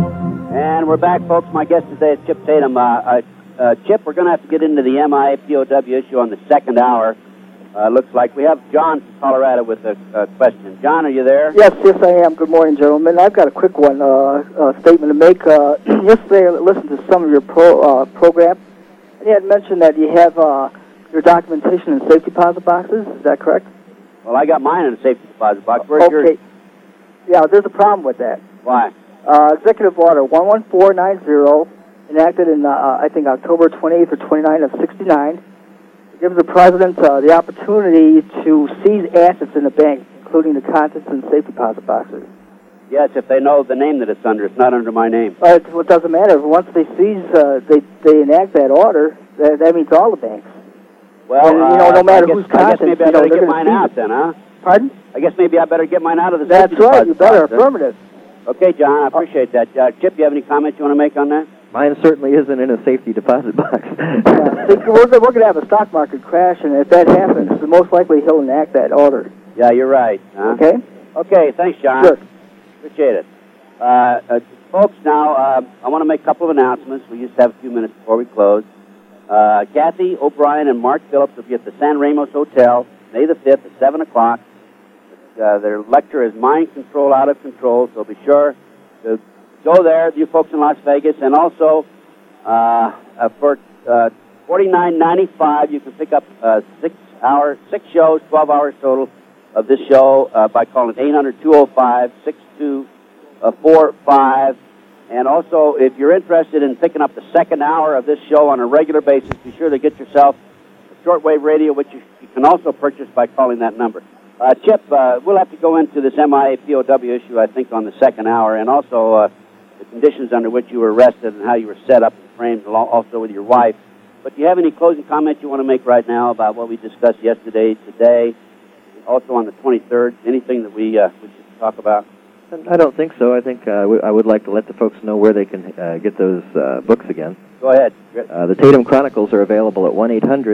And we're back, folks. My guest today is Chip Tatum. Uh, uh, uh, Chip, we're going to have to get into the M I A P O W issue on the second hour. Uh, looks like we have John from Colorado with a, a question. John, are you there? Yes, yes, I am. Good morning, gentlemen. I've got a quick one, uh, uh, statement to make. Uh, yesterday, I listened to some of your pro, uh, program, and you had mentioned that you have uh, your documentation in safety deposit boxes. Is that correct? Well, I got mine in a safety deposit box. Where's okay. yours? Yeah, there's a problem with that. Why? Uh, Executive Order one one four nine zero, enacted in, uh, I think, October twenty-eighth or twenty-ninth of sixty-nine, gives the President uh, the opportunity to seize assets in the bank, including the contents and safe deposit boxes. Yes, if they know the name that it's under. It's not under my name. Uh, it, it doesn't matter. Once they seize, uh, they, they enact that order, that, that means all the banks. Well, and, you know, uh, no matter I guess, whose I guess contents, maybe I you know, better they're get gonna mine seize out it. then, huh? Pardon? I guess maybe I better get mine out of the That's safety right. You deposit better. box, huh? Affirmative. Okay, John, I appreciate that. Uh, Chip, you have any comments you want to make on that? Mine certainly isn't in a safety deposit box. Yeah. See, we're we're going to have a stock market crash, and if that happens, most likely he'll enact that order. Yeah, you're right. Huh? Okay? Okay, thanks, John. Sure. Appreciate it. Uh, uh, folks, now, uh, I want to make a couple of announcements. We just have a few minutes before we close. Uh, Kathy O'Brien and Mark Phillips will be at the San Ramos Hotel May the fifth at seven o'clock. Uh, their lecture is Mind Control Out of Control, so be sure to go there, you folks in Las Vegas. And also, uh, uh, for uh, forty-nine ninety-five, you can pick up uh, six hour, six shows, twelve hours total of this show uh, by calling eight hundred, two oh five, six two four five. And also, if you're interested in picking up the second hour of this show on a regular basis, be sure to get yourself a shortwave radio, which you, you can also purchase by calling that number. Uh, Chip, uh, we'll have to go into this M I A P O W issue, I think, on the second hour, and also uh, the conditions under which you were arrested and how you were set up and framed, also with your wife. But do you have any closing comments you want to make right now about what we discussed yesterday, today, also on the twenty-third? Anything that we, uh, we should talk about? I don't think so. I think uh, w- I would like to let the folks know where they can uh, get those uh, books again. Go ahead. Uh, the Tatum Chronicles are available at one eight hundred,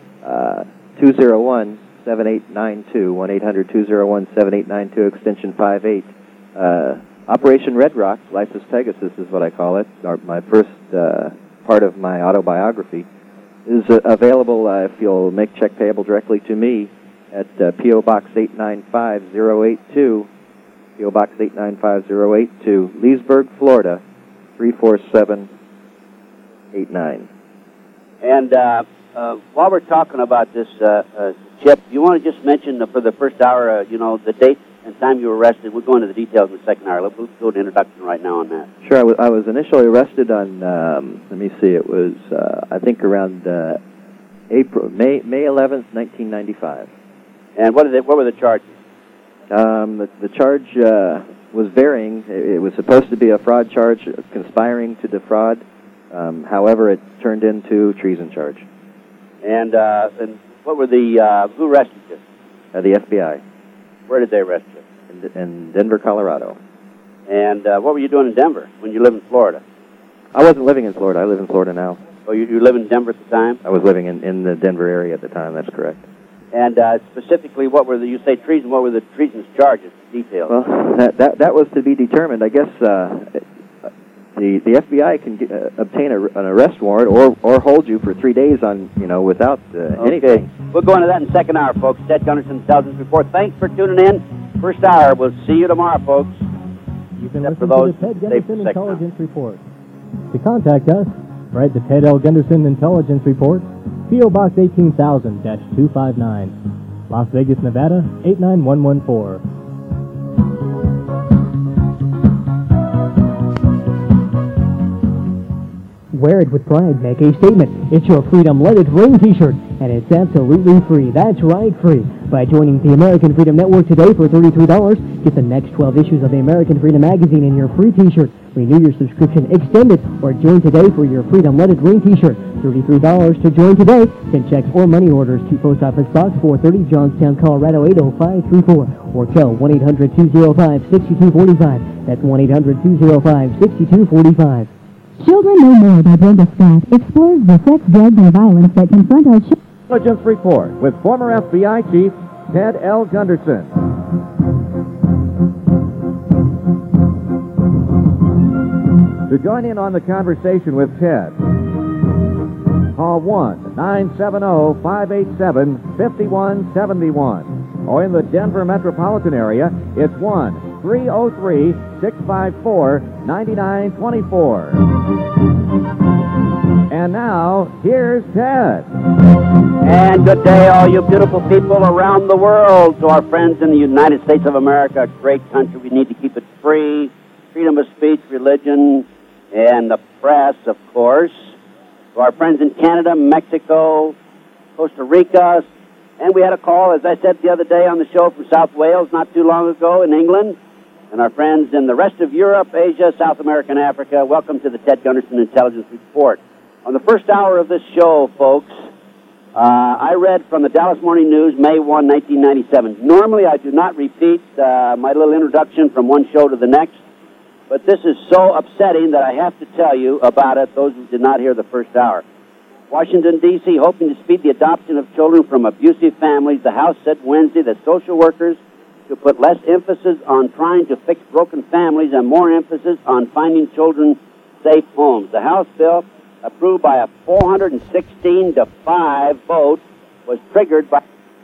two oh one, seven eight nine two, one eight hundred, two oh one, seven eight nine two, extension five eight. Uh, Operation Red Rock, Life is Pegasus is what I call it, our, my first uh, part of my autobiography, is uh, available uh, if you'll make check payable directly to me at uh, P O. Box eight nine five oh eight two, P O Box eight nine five zero eight, to Leesburg, Florida, three four seven eight nine. And uh, uh, while we're talking about this, uh, uh, Chip, you want to just mention uh, for the first hour, uh, you know, the date and time you were arrested? We'll go into the details in the second hour. Let's go to introduction right now on that. Sure. I was, I was initially arrested on, um, let me see, it was, uh, I think, around uh, April, May, May eleventh, nineteen ninety-five. And what, is it, what were the charges? Um, the, the charge uh, was varying. It, it was supposed to be a fraud charge, conspiring to defraud. Um, however, it turned into treason charge. And, uh, and what were the, uh, who arrested you? Uh, the F B I. Where did they arrest you? In, in Denver, Colorado. And uh, what were you doing in Denver when you lived in Florida? I wasn't living in Florida. I live in Florida now. Oh, you, you live in Denver at the time? I was living in, in the Denver area at the time. That's correct. And uh, specifically, what were the, you say treason, what were the treason's charges, details? Well, that, that, that was to be determined. I guess uh, the, the F B I can get, uh, obtain a, an arrest warrant or, or hold you for three days on, you know, without uh, okay. anything. We'll go into that in the second hour, folks. Ted Gunderson, Intelligence Report. Thanks for tuning in. First hour. We'll see you tomorrow, folks. You've been Except listening for to the those Ted saved for Gunderson the second Intelligence Report. To contact us, write the Ted L. Gunderson Intelligence Report, P O Box eighteen thousand two five nine, Las Vegas, Nevada, eight nine one one four. Wear it with pride. Make a statement. It's your Freedom Let It Ring t-shirt, and it's absolutely free. That's right, free. By joining the American Freedom Network today for thirty-three dollars, get the next twelve issues of the American Freedom magazine in your free t-shirt. Renew your subscription, extend it, or join today for your Freedom Let It Ring t-shirt. thirty-three dollars to join today. Send checks or money orders to Post Office Box four thirty, Johnstown, Colorado eight oh five three four, or call one eight hundred two oh five six two four five. That's one eight hundred two oh five six two four five. Children No More by Brenda Scott explores the sex, drugs, and violence that confront our children. Intelligence Report with former F B I Chief Ted L. Gunderson. To join in on the conversation with Ted, call one nine seven zero five eight seven five one seven one. Or in the Denver metropolitan area, it's one three zero three six five four nine nine two four. And now, here's Ted. And good day, all you beautiful people around the world. To our friends in the United States of America, a great country. We need to keep it free. Freedom of speech, religion, and the press, of course. To our friends in Canada, Mexico, Costa Rica. And we had a call, as I said the other day on the show, from South Wales not too long ago in England. And our friends in the rest of Europe, Asia, South America, and Africa, welcome to the Ted Gunderson Intelligence Report. On the first hour of this show, folks, uh, I read from the Dallas Morning News, May first, nineteen ninety-seven. Normally, I do not repeat uh, my little introduction from one show to the next, but this is so upsetting that I have to tell you about it, those who did not hear the first hour. Washington, D C, hoping to speed the adoption of children from abusive families, the House said Wednesday that social workers should put less emphasis on trying to fix broken families and more emphasis on finding children safe homes. The House bill, approved by a four hundred sixteen to five vote, was triggered by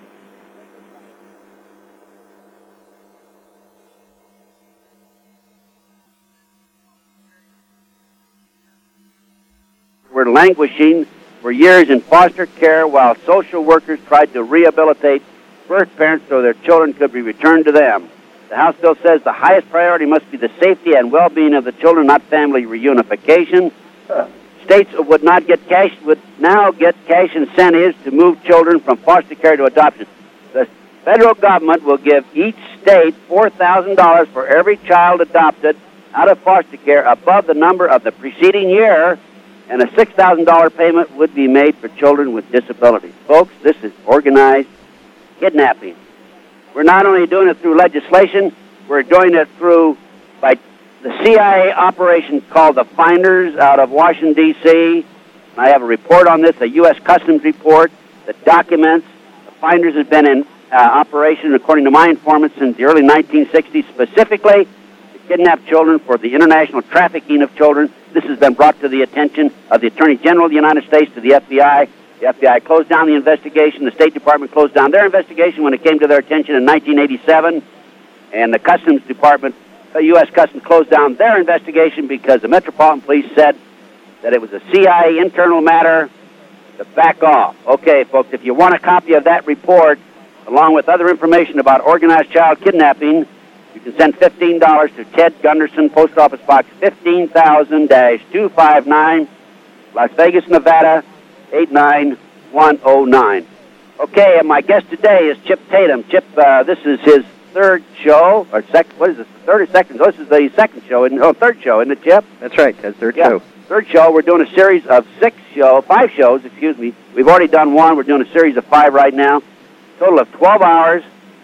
were languishing for years in foster care while social workers tried to rehabilitate birth parents so their children could be returned to them. The House bill says the highest priority must be the safety and well-being of the children, not family reunification. States would not get cash, would now get cash incentives to move children from foster care to adoption. The federal government will give each state four thousand dollars for every child adopted out of foster care above the number of the preceding year, and a six thousand dollars payment would be made for children with disabilities. Folks, this is organized kidnapping. We're not only doing it through legislation, we're doing it through by the C I A operation called the Finders out of Washington, D C I have a report on this, a U S Customs report that documents the Finders has been in uh, operation, according to my informants, since the early nineteen sixties, specifically to kidnap children for the international trafficking of children. This has been brought to the attention of the Attorney General of the United States, to the F B I. The F B I closed down the investigation. The State Department closed down their investigation when it came to their attention in nineteen eighty-seven. and the Customs Department, uh, U S Customs, closed down their investigation because the Metropolitan Police said that it was a C I A internal matter to back off. Okay, folks, if you want a copy of that report, along with other information about organized child kidnapping, you can send fifteen dollars to Ted Gunderson, Post Office Box fifteen thousand two five nine, Las Vegas, Nevada, eight nine one oh nine. Okay, and my guest today is Chip Tatum. Chip, uh, this is his third show, or second, what is this, third or second? Oh, this is the second show, isn't, oh, third show, isn't it, Chip? That's right, Ted's third yeah. show. Third show. We're doing a series of six show, five shows, excuse me. We've already done one. We're doing a series of five right now. Total of twelve hours.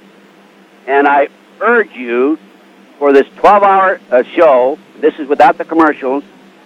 And I urge you, for this twelve-hour uh, show, this is without the commercials,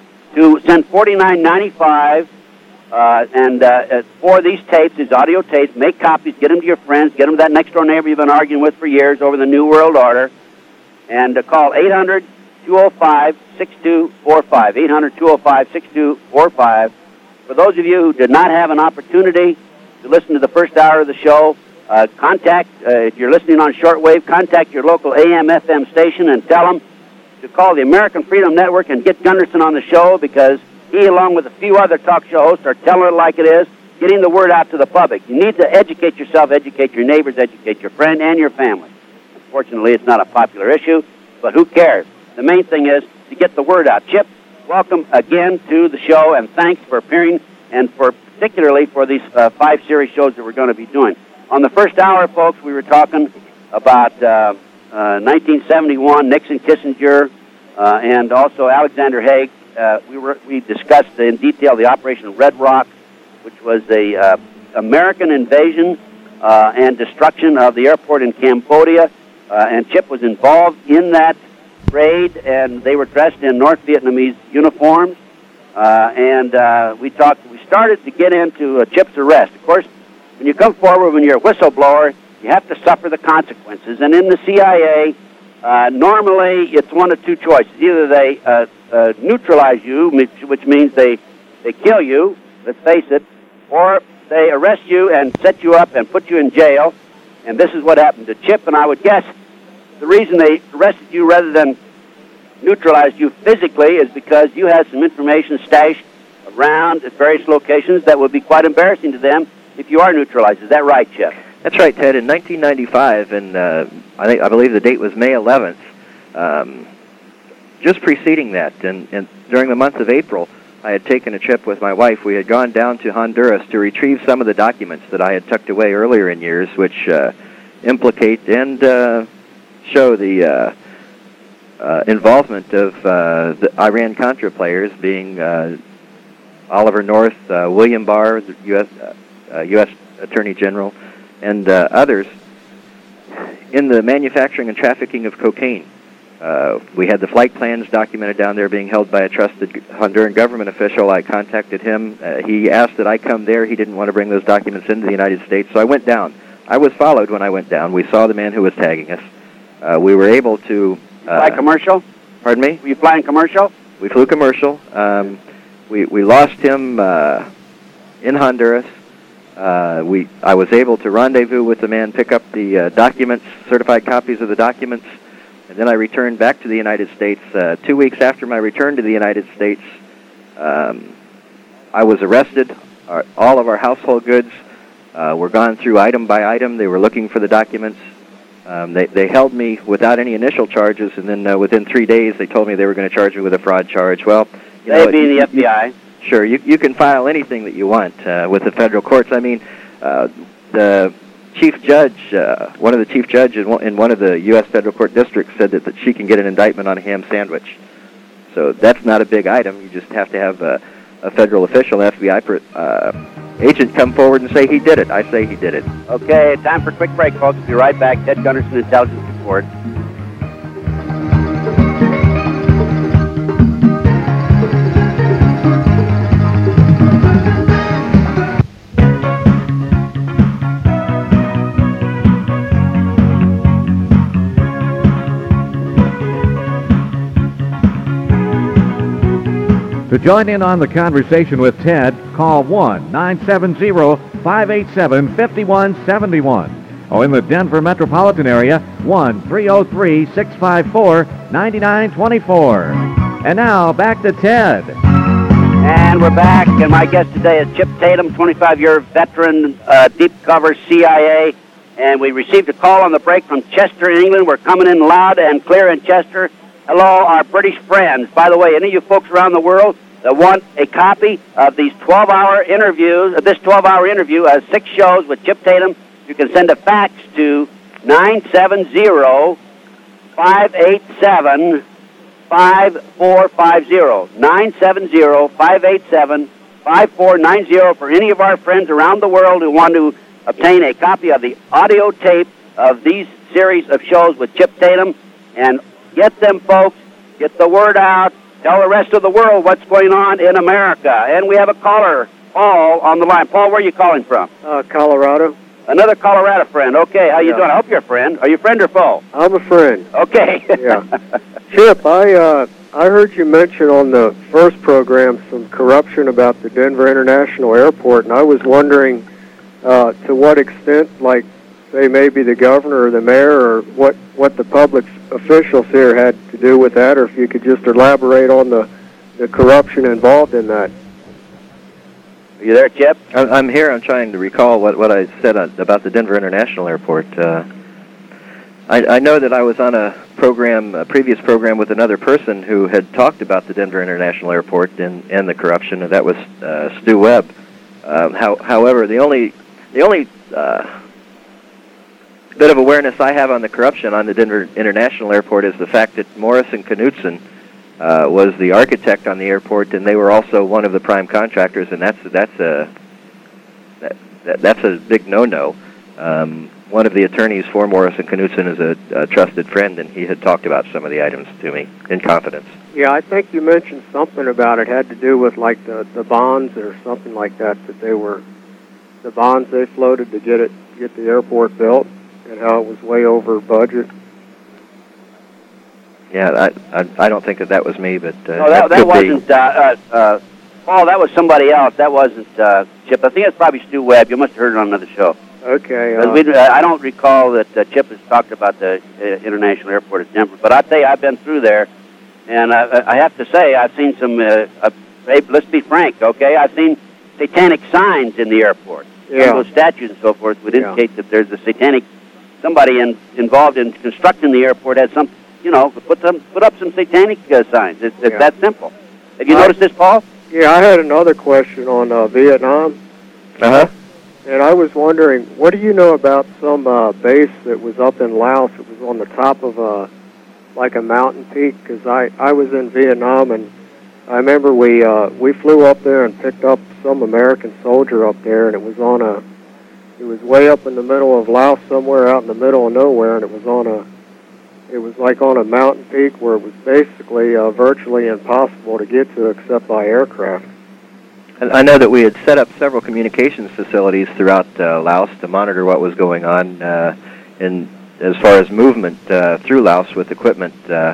to send forty-nine ninety-five. Uh, and uh, for these tapes, these audio tapes, make copies, get them to your friends, get them to that next-door neighbor you've been arguing with for years over the New World Order, and uh, call eight hundred two oh five six two four five, eight hundred two oh five six two four five. For those of you who did not have an opportunity to listen to the first hour of the show, uh, contact, uh, if you're listening on shortwave, contact your local A M F M station and tell them to call the American Freedom Network and get Gunderson on the show, because he, along with a few other talk show hosts, are telling it like it is, getting the word out to the public. You need to educate yourself, educate your neighbors, educate your friend and your family. Unfortunately, it's not a popular issue, but who cares? The main thing is to get the word out. Chip, welcome again to the show, and thanks for appearing, and for particularly for these uh, five series shows that we're going to be doing. On the first hour, folks, we were talking about uh, uh, nineteen seventy-one, Nixon, Kissinger, uh, and also Alexander Haig. Uh, we were we discussed in detail the Operation Red Rock, which was a uh, American invasion uh, and destruction of the airport in Cambodia, uh, and Chip was involved in that raid, and they were dressed in North Vietnamese uniforms, uh, and uh, we talked. We started to get into uh, Chip's arrest. Of course, when you come forward, when you're a whistleblower, you have to suffer the consequences. And in the C I A, uh, normally it's one of two choices: either they uh, uh, neutralize you, which means they they kill you. Let's face it, or they arrest you and set you up and put you in jail. And this is what happened to Chip. And I would guess the reason they arrested you rather than neutralized you physically is because you had some information stashed around at various locations that would be quite embarrassing to them if you are neutralized. Is that right, Chip? That's right, Ted. In nineteen ninety-five, and uh, I think I believe the date was May eleventh. Um, just preceding that, and, and during the month of April, I had taken a trip with my wife. We had gone down to Honduras to retrieve some of the documents that I had tucked away earlier in years, which uh, implicate and uh, show the uh, uh, involvement of uh, the Iran-Contra players, being uh, Oliver North, uh, William Barr, the U S Uh, U S Attorney General, and uh, others, in the manufacturing and trafficking of cocaine. Uh, we had the flight plans documented down there being held by a trusted Honduran government official. I contacted him. Uh, he asked that I come there. He didn't want to bring those documents into the United States, so I went down. I was followed when I went down. We saw the man who was tagging us. Uh, we were able to... Uh, Fly commercial? Pardon me? Were you flying commercial? We flew commercial. Um, we, we lost him uh, in Honduras. Uh, we, I was able to rendezvous with the man, pick up the uh, documents, certified copies of the documents, and then I returned back to the United States. Uh, two weeks after my return to the United States, um, I was arrested. Our, all of our household goods uh, were gone through item by item. They were looking for the documents. Um, they, they held me without any initial charges, and then uh, within three days they told me they were going to charge me with a fraud charge. Well, you they know, being you, the F B I. Sure, you you can file anything that you want uh, with the federal courts. I mean, uh, the chief judge, uh, one of the chief judges in one, in one of the U S federal court districts said that, that she can get an indictment on a ham sandwich. So that's not a big item. You just have to have a, a federal official, an F B I per, uh, agent, come forward and say he did it. I say he did it. Okay, time for a quick break, folks. We'll be right back. Ted Gunderson, Intelligence Report. To join in on the conversation with Ted, call one nine seven zero, five eight seven, five one seven one. or in the Denver metropolitan area, one three oh three, six five four, nine nine two four. And now, back to Ted. And we're back, and my guest today is Chip Tatum, twenty-five-year veteran, uh, deep cover C I A. And we received a call on the break from Chester, England. We're coming in loud and clear in Chester. Hello, our British friends. By the way, any of you folks around the world that want a copy of these twelve-hour interviews, of this twelve-hour interview, uh, six shows with Chip Tatum, you can send a fax to nine seven zero, five eight seven, five four five zero. nine seven zero, five eight seven, five four nine zero for any of our friends around the world who want to obtain a copy of the audio tape of these series of shows with Chip Tatum. And get them, folks. Get the word out. Tell the rest of the world what's going on in America. And we have a caller, Paul, on the line. Paul, where are you calling from? Uh, Colorado. Another Colorado friend. Okay, how you Yeah. doing? I hope you're a friend. Are you friend or foe? I'm a friend. Okay. Yeah. Chip, I uh, I heard you mention on the first program some corruption about the Denver International Airport, and I was wondering uh, to what extent, like, say maybe the governor or the mayor or what, what the public officials here had to do with that, or if you could just elaborate on the, the corruption involved in that. Are you there, Chip? I'm I'm here. I'm trying to recall what, what I said on, about the Denver International Airport. Uh, I, I know that I was on a program, a previous program with another person who had talked about the Denver International Airport and, and the corruption, and that was uh, Stu Webb. Um, how, however, the only the only uh, bit of awareness I have on the corruption on the Denver International Airport is the fact that Morris and Knutson Uh, was the architect on the airport, and they were also one of the prime contractors, and that's that's a that, that, that's a big no-no. Um, one of the attorneys for Morris and Knutson is a, a trusted friend, and he had talked about some of the items to me in confidence. Yeah, I think you mentioned something about it had to do with like the, the bonds or something like that, that they were the bonds they floated to get it get the airport built, and how it was way over budget. Yeah, I, I I don't think that that was me, but uh, No, that, that could be. wasn't, uh, uh, uh, Paul, that was somebody else. That wasn't uh, Chip. I think that's probably Stu Webb. You must have heard it on another show. Okay. 'Cause Uh, we, uh, I don't recall that uh, Chip has talked about the uh, International Airport at Denver, but I tell you, I've been through there, and I, I have to say, I've seen some, uh, uh, hey, let's be frank, okay? I've seen satanic signs in the airport. Yeah. Those statues and so forth would Yeah. indicate that there's a satanic, somebody in, involved in constructing the airport has some, you know, put some, put up some satanic uh, signs. It's, it's Yeah. that simple. Have you I- noticed this, Paul? yeah, I had another question on uh, Vietnam. Uh-huh. And I was wondering, what do you know about some uh, base that was up in Laos? It was on the top of a, like a mountain peak, because I, I was in Vietnam, and I remember we uh, we flew up there and picked up some American soldier up there, and it was on a, it was way up in the middle of Laos, somewhere out in the middle of nowhere, and it was on a, it was like on a mountain peak where it was basically uh, virtually impossible to get to except by aircraft. And I know that we had set up several communications facilities throughout uh, Laos to monitor what was going on uh, in as far as movement uh, through Laos with equipment. Uh,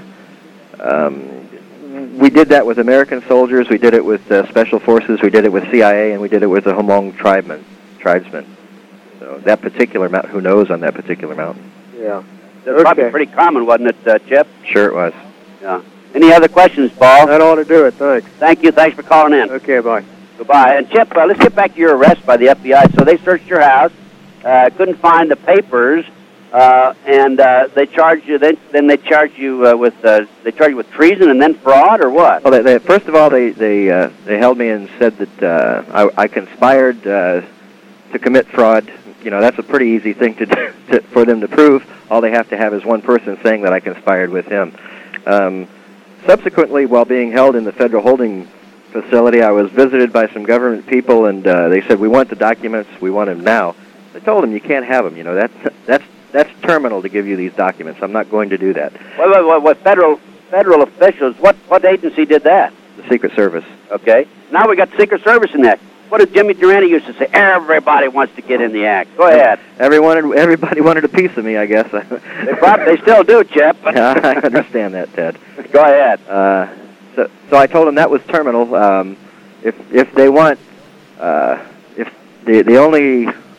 um, we did that with American soldiers. We did it with uh, special forces. We did it with C I A, and we did it with the Hmong tribemen, tribesmen. So that particular mountain, who knows on that particular mountain? Yeah. That's probably Okay. pretty common, wasn't it, uh, Chip? Sure, it was. Yeah. Any other questions, Paul? That ought to do it. Thanks. Thank you. Thanks for calling in. Okay, bye. Goodbye. And Chip, uh, let's get back to your arrest by the F B I. So they searched your house, uh, couldn't find the papers, uh, and uh, they charged you. Then, then they charged you uh, with uh, they charged you with treason and then fraud, or what? Well, they, they, first of all, they they uh, they held me and said that uh, I, I conspired uh, to commit fraud. You know, that's a pretty easy thing to, do, to for them to prove. All they have to have is one person saying that I conspired with him. Um, subsequently, while being held in the federal holding facility, I was visited by some government people, and uh, they said, "We want the documents. We want them now." I told them, "You can't have them. You know, that's that's that's terminal to give you these documents. I'm not going to do that." What, what, what, what federal federal officials? What what agency did that? The Secret Service. Okay. Now we got Secret Service in that. What did Jimmy Durante used to say? Everybody wants to get in the act. Go ahead. Everyone, everybody wanted a piece of me, I guess. They probably they still do, Chip. Yeah, I understand that, Ted. Go ahead. Uh, so, so I told them that was terminal. Um, if if they want, uh, if the the only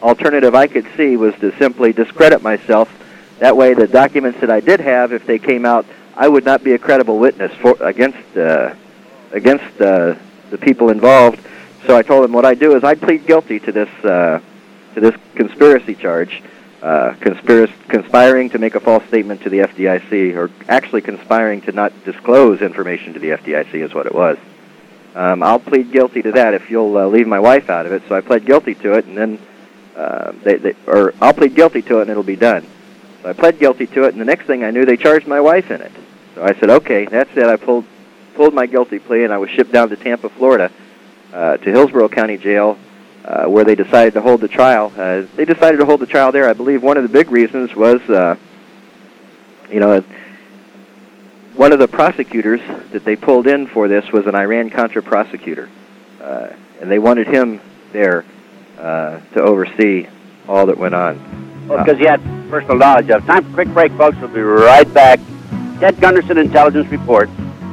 alternative I could see was to simply discredit myself. That way, the documents that I did have, if they came out, I would not be a credible witness for against uh, against uh, the people involved. So I told him what I'd do is I'd plead guilty to this uh, to this conspiracy charge, uh, conspirac- conspiring to make a false statement to the F D I C, or actually conspiring to not disclose information to the F D I C is what it was. Um, I'll plead guilty to that if you'll uh, leave my wife out of it. So I pled guilty to it, and then uh, they, they, or I'll plead guilty to it, and it'll be done. So I pled guilty to it, and the next thing I knew, they charged my wife in it. So I said, okay, that's it. I pulled pulled my guilty plea, and I was shipped down to Tampa, Florida, uh, to Hillsborough County Jail, uh, where they decided to hold the trial. Uh, they decided to hold the trial there. I believe one of the big reasons was, uh, you know, one of the prosecutors that they pulled in for this was an Iran-Contra prosecutor, uh, and they wanted him there uh, to oversee all that went on. Well, because he had personal knowledge of. Time for a quick break, folks. We'll be right back. Ted Gunderson Intelligence Report.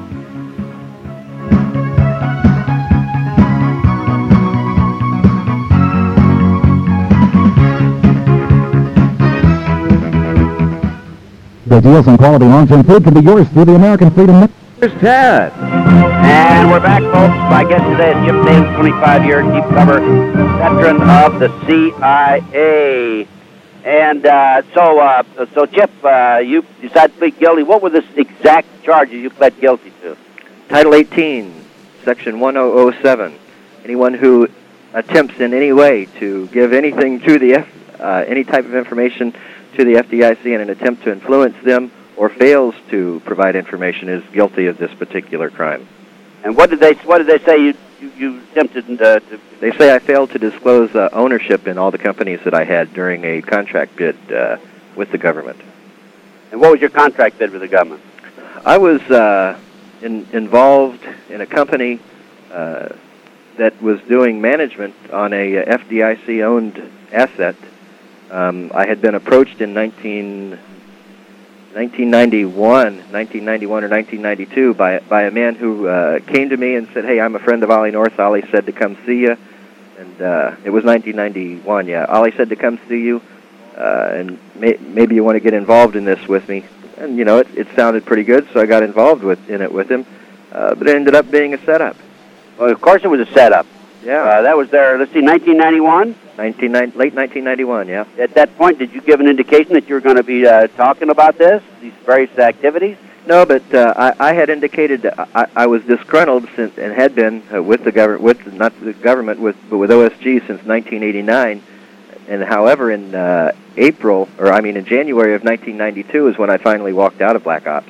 The deals on quality long-term food can be yours through the American Freedom Network. Here's Ted. And we're back, folks. My guest today is Chip Davis, twenty-five-year deep cover veteran of the C I A. And uh, so, uh, so Chip, uh, you decided to plead guilty. What were the exact charges you pled guilty to? Title eighteen, Section one thousand seven. Anyone who attempts in any way to give anything to the F, uh, any type of information to the F D I C in an attempt to influence them or fails to provide information is guilty of this particular crime. And what did they what did they say you you, you attempted uh, to? They say I failed to disclose uh, ownership in all the companies that I had during a contract bid uh, with the government. And what was your contract bid with the government? I was uh, in, involved in a company uh, that was doing management on a F D I C-owned asset. Um, I had been approached in nineteen, nineteen ninety-one, nineteen ninety-one or nineteen ninety-two by by a man who uh, came to me and said, "Hey, I'm a friend of Ollie North. Ollie said to come see you." And uh, it was nineteen ninety-one, yeah. Ollie said to come see you, uh, and may, maybe you want to get involved in this with me. And you know, it, it sounded pretty good, so I got involved with in it with him. Uh, but it ended up being a setup. Well, of course, it was a setup. Yeah, uh, that was there. Let's see, nineteen ninety-one. nineteen, late nineteen ninety-one, yeah. At that point, did you give an indication that you were going to be uh, talking about this, these various activities? No, but uh, I, I had indicated that I, I was disgruntled since, and had been uh, with the government, with not the government, with but with O S G since nineteen eighty-nine. And however, in uh, April, or I mean in January of nineteen ninety-two, is when I finally walked out of Black Ops,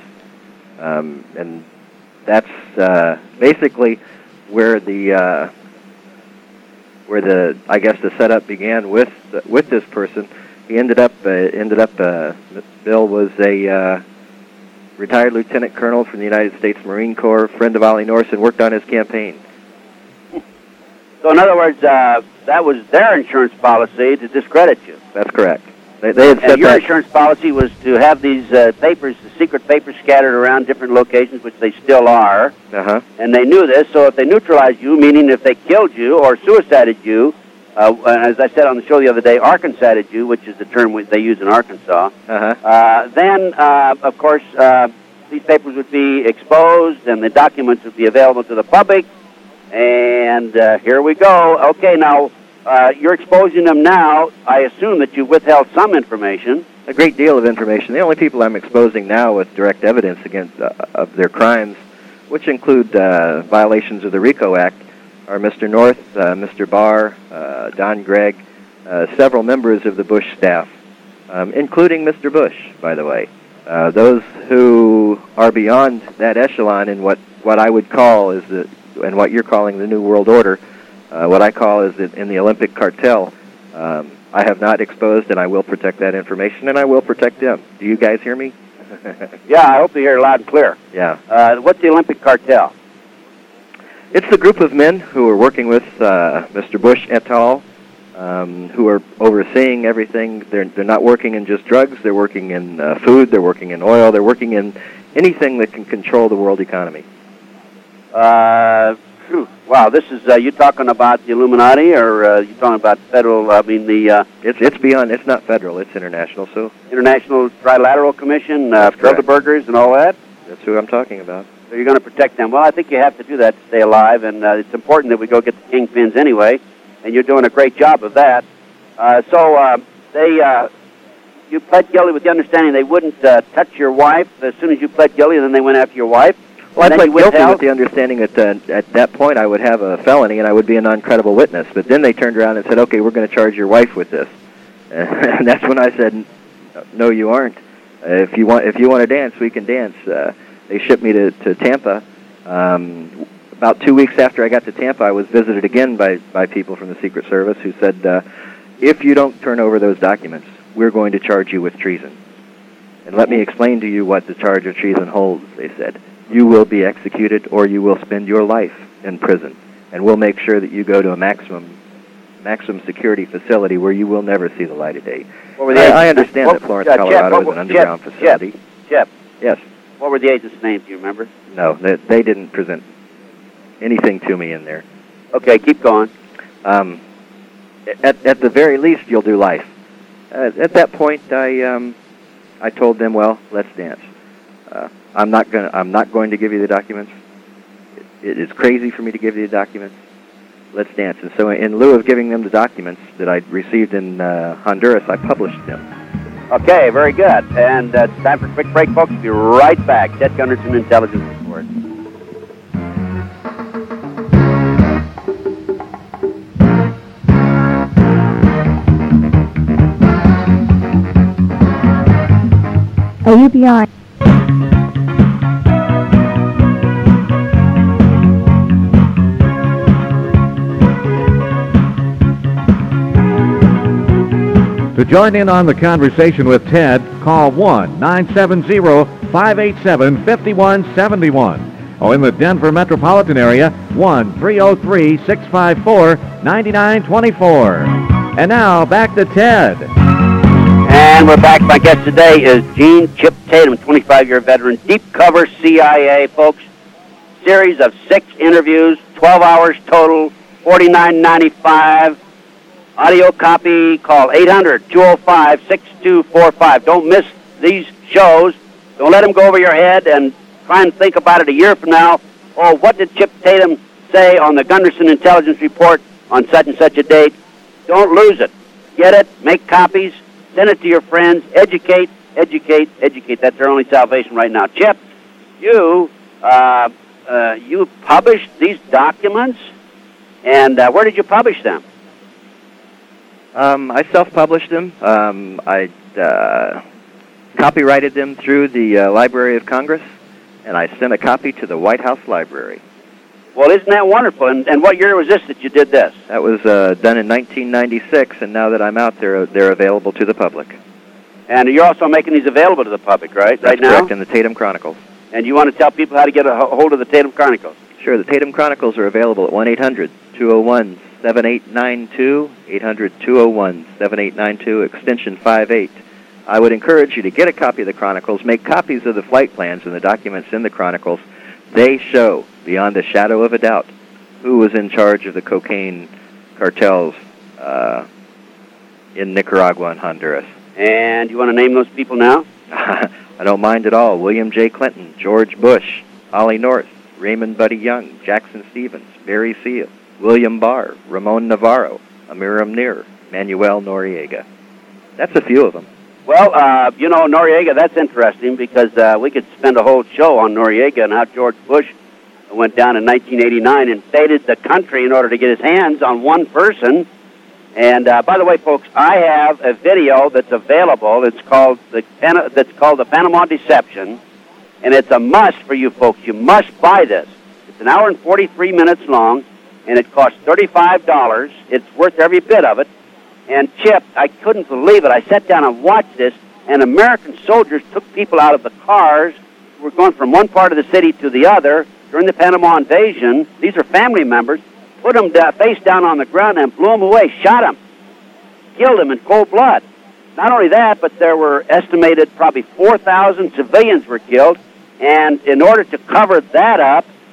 um, and that's uh, basically where the uh, where the I guess the setup began with uh, with this person. He ended up uh, ended up uh, Bill was a uh, retired lieutenant colonel from the United States Marine Corps, friend of Ollie North, and worked on his campaign. So in other words, uh, that was their insurance policy to discredit you. That's correct. They, they had and said your that. insurance policy was to have these uh, papers, the secret papers, scattered around different locations, which they still are. Uh-huh. And they knew this, so if they neutralized you, meaning if they killed you or suicided you, uh, as I said on the show the other day, Arkansaded you, which is the term we, they use in Arkansas, Uh-huh. uh, then, uh, of course, uh, these papers would be exposed and the documents would be available to the public. And uh, here we go. Okay, now, uh, you're exposing them now. I assume that you withheld some information. A great deal of information. The only people I'm exposing now with direct evidence against uh, of their crimes, which include uh, violations of the RICO Act, are Mister North, uh, Mister Barr, uh, Don Gregg, uh, several members of the Bush staff, um, including Mister Bush, by the way. Uh, those who are beyond that echelon in what, what I would call is the, and what you're calling the New World Order, uh, what I call is the, in the Olympic cartel, um, I have not exposed, and I will protect that information, and I will protect them. Do you guys hear me? Yeah, I hope you hear loud and clear. Yeah. Uh, what's the Olympic cartel? It's the group of men who are working with uh, Mister Bush et al., um, who are overseeing everything. They're, they're not working in just drugs. They're working in uh, food. They're working in oil. They're working in anything that can control the world economy. Uh, Phew. Wow, this is, uh, you talking about the Illuminati, or uh, you talking about federal, I mean, the... Uh, it's it's beyond, it's not federal, it's international, so... International Trilateral Commission, uh, Bilderbergers and all that? That's who I'm talking about. So you're going to protect them. Well, I think you have to do that to stay alive, and uh, it's important that we go get the kingpins anyway, and you're doing a great job of that. Uh, so uh, they, uh, you pled guilty with the understanding they wouldn't uh, touch your wife as soon as you pled guilty, and then they went after your wife? Well, I pled guilty with the understanding that uh, at that point I would have a felony and I would be a non-credible witness. But then they turned around and said, okay, we're going to charge your wife with this. And that's when I said, no, you aren't. Uh, if you want if you want to dance, we can dance. Uh, they shipped me to, to Tampa. Um, about two weeks after I got to Tampa, I was visited again by, by people from the Secret Service who said, uh, if you don't turn over those documents, we're going to charge you with treason. And let me explain to you what the charge of treason holds, they said. You will be executed or you will spend your life in prison. And we'll make sure that you go to a maximum maximum security facility where you will never see the light of day. What were the I, I agents? understand What- that Florence, uh, Colorado Jeff, is what- an underground Jeff, facility. Jeff, Yes. what were the agents' names, do you remember? No, they, they didn't present anything to me in there. Okay, keep going. Um, at, at the very least, you'll do life. Uh, at that point, I um, I told them, well, let's dance. Uh, I'm not going. I'm not going to give you the documents. It, it is crazy for me to give you the documents. Let's dance. And so, in lieu of giving them the documents that I received in uh, Honduras, I published them. Okay, very good. And uh, it's time for a quick break, folks. Be right back. Ted Gunderson Intelligence Report. A U P I. To join in on the conversation with Ted, call one nine seven zero, five eight seven, five one seven one. Or in the Denver metropolitan area, one three oh three, six five four, nine nine two four. And now, back to Ted. And we're back. My guest today is Gene Chip Tatum, twenty-five-year veteran, deep cover C I A, folks. Series of six interviews, twelve hours total, forty-nine ninety-five. Audio copy, call eight hundred, two oh five, six two four five. Don't miss these shows. Don't let them go over your head and try and think about it a year from now. Oh, what did Chip Tatum say on the Gunderson Intelligence Report on such and such a date? Don't lose it. Get it, make copies, send it to your friends, educate, educate, educate. That's our only salvation right now. Chip, you, uh, uh, you published these documents, and uh, where did you publish them? Um, I self-published them. Um, I uh, copyrighted them through the uh, Library of Congress, and I sent a copy to the White House Library. Well, isn't that wonderful? And, and what year was this that you did this? That was uh, done in nineteen ninety-six, and now that I'm out there, they're available to the public. And you're also making these available to the public, right? That's right now? correct, in the Tatum Chronicles. And you want to tell people how to get a hold of the Tatum Chronicles? Sure, the Tatum Chronicles are available at one eight hundred, two oh one, seven eight nine two, eight hundred, two oh one, seven eight nine two, extension five eight. I would encourage you to get a copy of the Chronicles, make copies of the flight plans and the documents in the Chronicles. They show, beyond a shadow of a doubt, who was in charge of the cocaine cartels uh, in Nicaragua and Honduras. And you want to name those people now? I don't mind at all. William J. Clinton, George Bush, Ollie North, Raymond Buddy Young, Jackson Stevens, Barry Seal, William Barr, Ramon Navarro, Amiram Nir, Manuel Noriega. That's a few of them. Well, uh, you know, Noriega, that's interesting because uh, we could spend a whole show on Noriega and how George Bush went down in nineteen eighty-nine and invaded the country in order to get his hands on one person. And uh, by the way, folks, I have a video that's available. It's called the Pan- that's called the Panama Deception, and it's a must for you folks. You must buy this. It's an hour and forty-three minutes long, and it costs thirty-five dollars. It's worth every bit of it. And Chip, I couldn't believe it. I sat down and watched this, and American soldiers took people out of the cars who were going from one part of the city to the other during the Panama invasion. These are family members. Put them down, face down on the ground and blew them away, shot them, killed them in cold blood. Not only that, but there were estimated probably four thousand civilians were killed, and in order to cover that up,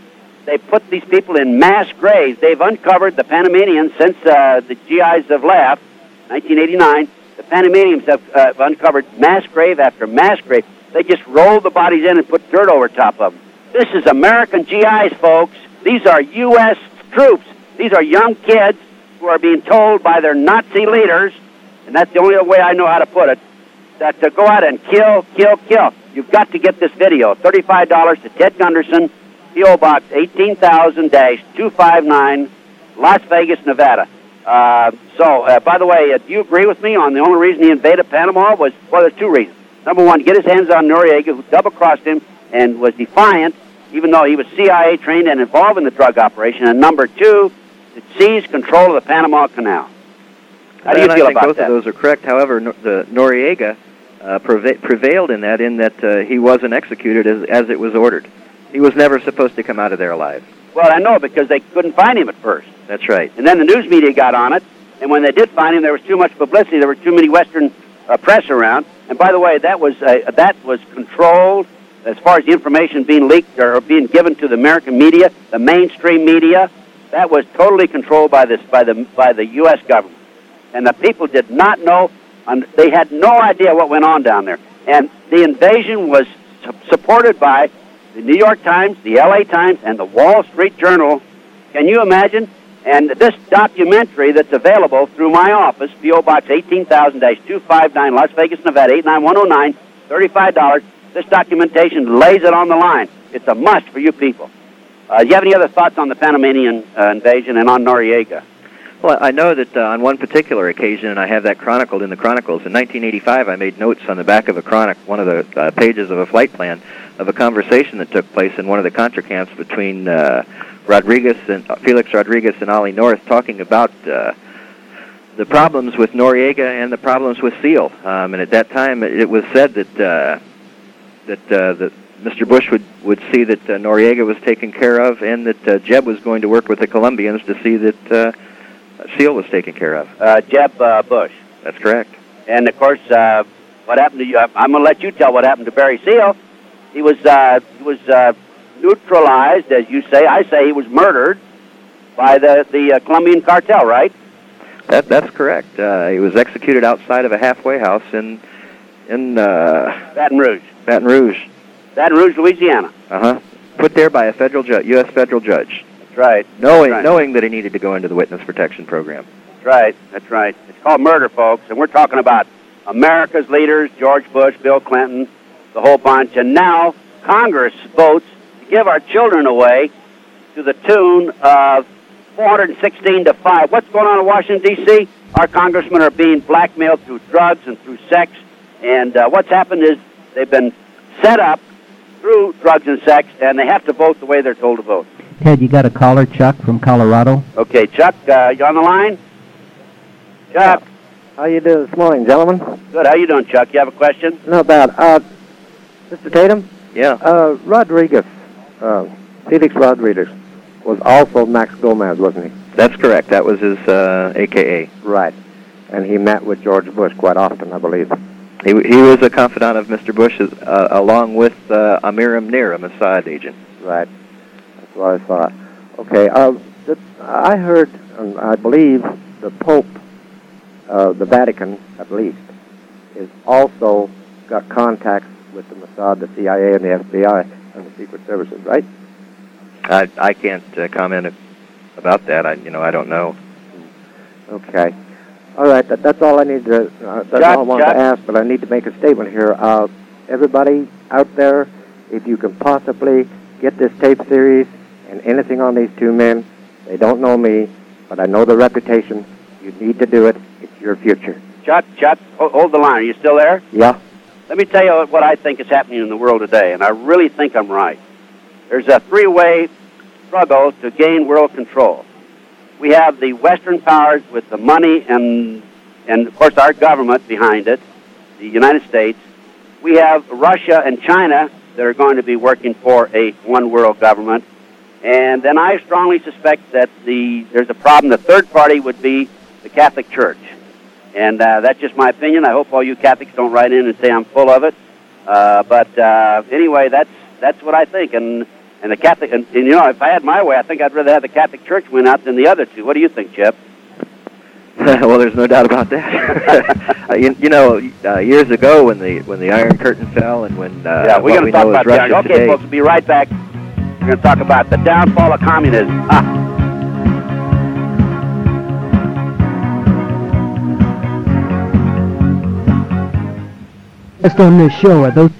they put these people in mass graves. They've uncovered the Panamanians since uh, the G Is have left, nineteen eighty-nine. The Panamanians have uh, uncovered mass grave after mass grave. They just rolled the bodies in and put dirt over top of them. This is American G Is, folks. These are U S troops. These are young kids who are being told by their Nazi leaders, and that's the only way I know how to put it, that to go out and kill, kill, kill. You've got to get this video. thirty-five dollars to Ted Gunderson, P O Box eighteen thousand two fifty-nine, Las Vegas, Nevada. Uh, so, uh, by the way, uh, do you agree with me on the only reason he invaded Panama was, well, there's two reasons. Number one, get his hands on Noriega, who double-crossed him and was defiant, even though he was C I A trained and involved in the drug operation. And number two, to seize control of the Panama Canal. How do you and feel I think about both that? of those are correct. However, no, the Noriega uh, preva- prevailed in that, in that uh, he wasn't executed as, as it was ordered. He was never supposed to come out of there alive. Well, I know, because they couldn't find him at first. That's right. And then the news media got on it, and when they did find him, there was too much publicity. There were too many Western uh, press around. And by the way, that was uh, that was controlled as far as the information being leaked or being given to the American media, the mainstream media. That was totally controlled by this by the by the U S government, and the people did not know. And they had no idea what went on down there. And the invasion was su- supported by the New York Times, the L A Times, and the Wall Street Journal. Can you imagine? And this documentary that's available through my office, P O Box eighteen thousand two fifty-nine, Las Vegas, Nevada, eight nine one oh nine, thirty-five dollars. This documentation lays it on the line. It's a must for you people. Uh, do you have any other thoughts on the Panamanian uh, invasion and on Noriega? Well, I know that uh, on one particular occasion, and I have that chronicled in the Chronicles, in nineteen eighty-five, I made notes on the back of a chronic, one of the uh, pages of a flight plan, of a conversation that took place in one of the Contra camps between uh, Rodriguez and uh, Felix Rodriguez and Ollie North, talking about uh, the problems with Noriega and the problems with SEAL. Um, and at that time, it was said that uh, that uh, that Mister Bush would, would see that uh, Noriega was taken care of, and that uh, Jeb was going to work with the Colombians to see that uh, SEAL was taken care of. Uh, Jeb uh, Bush. That's correct. And, of course, uh, what happened to you? I'm going to let you tell what happened to Barry Seal. He was uh, he was uh, neutralized, as you say. I say he was murdered by the, the uh, Colombian cartel, right? That That's correct. Uh, he was executed outside of a halfway house in, in uh, Baton Rouge. Baton Rouge. Baton Rouge, Louisiana. Uh-huh. Put there by a federal ju- U S federal judge. That's right. Knowing, That's right. knowing that he needed to go into the witness protection program. That's right. That's right. It's called murder, folks, and we're talking about America's leaders, George Bush, Bill Clinton, the whole bunch, and now Congress votes to give our children away to the tune of four hundred sixteen to five. What's going on in Washington, D C? Our congressmen are being blackmailed through drugs and through sex, and uh, what's happened is they've been set up through drugs and sex, and they have to vote the way they're told to vote. Ted, you got a caller, Chuck, from Colorado? Okay, Chuck, uh, you on the line? Chuck. How you doing this morning, gentlemen? Good. How you doing, Chuck? You have a question? Not bad. Uh, Mister Tatum? Yeah. Uh, Rodriguez, uh, Felix Rodriguez, was also Max Gomez, wasn't he? That's correct. That was his uh, A K A. Right. And he met with George Bush quite often, I believe. He, he was a confidant of Mister Bush's, uh, along with uh, Amiram Nir, a Mossad agent. Right. That's what I thought. Okay. Uh, th- I heard, and I believe, the Pope, uh, the Vatican, at least, is also got contacts with the Mossad, the C I A, and the F B I, and the Secret Services, right? I I can't uh, comment about that. I you know I don't know. Okay. All right. That, that's all I need to. Uh, that's Chuck, all I wanted Chuck. to ask. But I need to make a statement here. Uh, everybody out there, if you can possibly get this tape series and anything on these two men, they don't know me, but I know the reputation. You need to do it. It's your future. Chuck, Chuck, hold, hold the line. Are you still there? Yeah. Let me tell you what I think is happening in the world today, and I really think I'm right. There's a three-way struggle to gain world control. We have the Western powers with the money and, and of course, our government behind it, the United States. We have Russia and China that are going to be working for a one-world government. And then I strongly suspect that the there's a problem. The third party would be the Catholic Church. And uh, that's just my opinion. I hope all you Catholics don't write in and say I'm full of it. Uh, but uh, anyway, that's that's what I think. And And the Catholic, and, and you know, if I had my way, I think I'd rather have the Catholic Church win out than the other two. What do you think, Chip? Well, there's no doubt about that. uh, you, you know, uh, years ago when the when the Iron Curtain fell, and when uh, yeah, we're going to talk about Russia that. Okay, today, folks, we'll be right back. We're going to talk about the downfall of communism. Ah. Next on this show are those.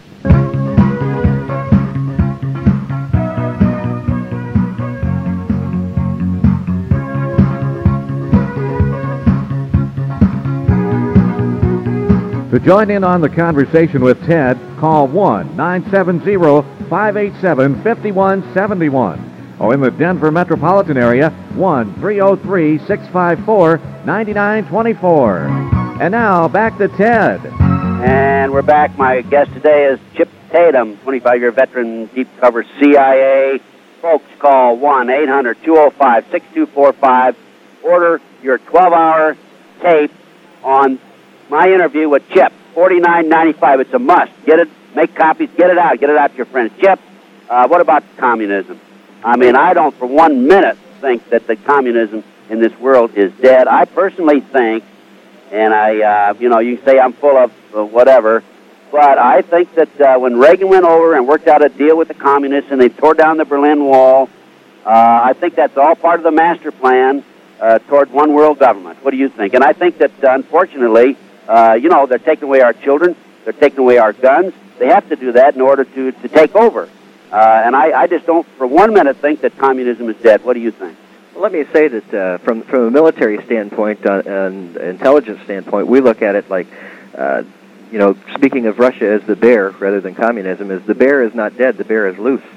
To join in on the conversation with Ted, call one nine seven zero, five eight seven, five one seven one. Or in the Denver metropolitan area, one three oh three, six five four, nine nine two four. And now, back to Ted. And we're back. My guest today is Chip Tatum, twenty-five-year veteran, deep cover C I A. Folks, call one eight hundred, two oh five, six two four five. Order your twelve-hour tape on my interview with Chip, forty-nine ninety-five. It's a must. Get it, make copies, get it out, get it out to your friends. Chip, uh, what about communism? I mean, I don't for one minute think that the communism in this world is dead. I personally think, and I, uh, you know, you can say I'm full of uh, whatever, but I think that uh, when Reagan went over and worked out a deal with the communists and they tore down the Berlin Wall, uh, I think that's all part of the master plan uh, toward one world government. What do you think? And I think that, uh, unfortunately, Uh, you know, they're taking away our children. They're taking away our guns. They have to do that in order to, to take over. Uh, and I, I just don't for one minute think that communism is dead. What do you think? Well, let me say that uh, from from a military standpoint uh, and intelligence standpoint, we look at it like, uh, you know, speaking of Russia as the bear rather than communism, is the bear is not dead, the bear is loose.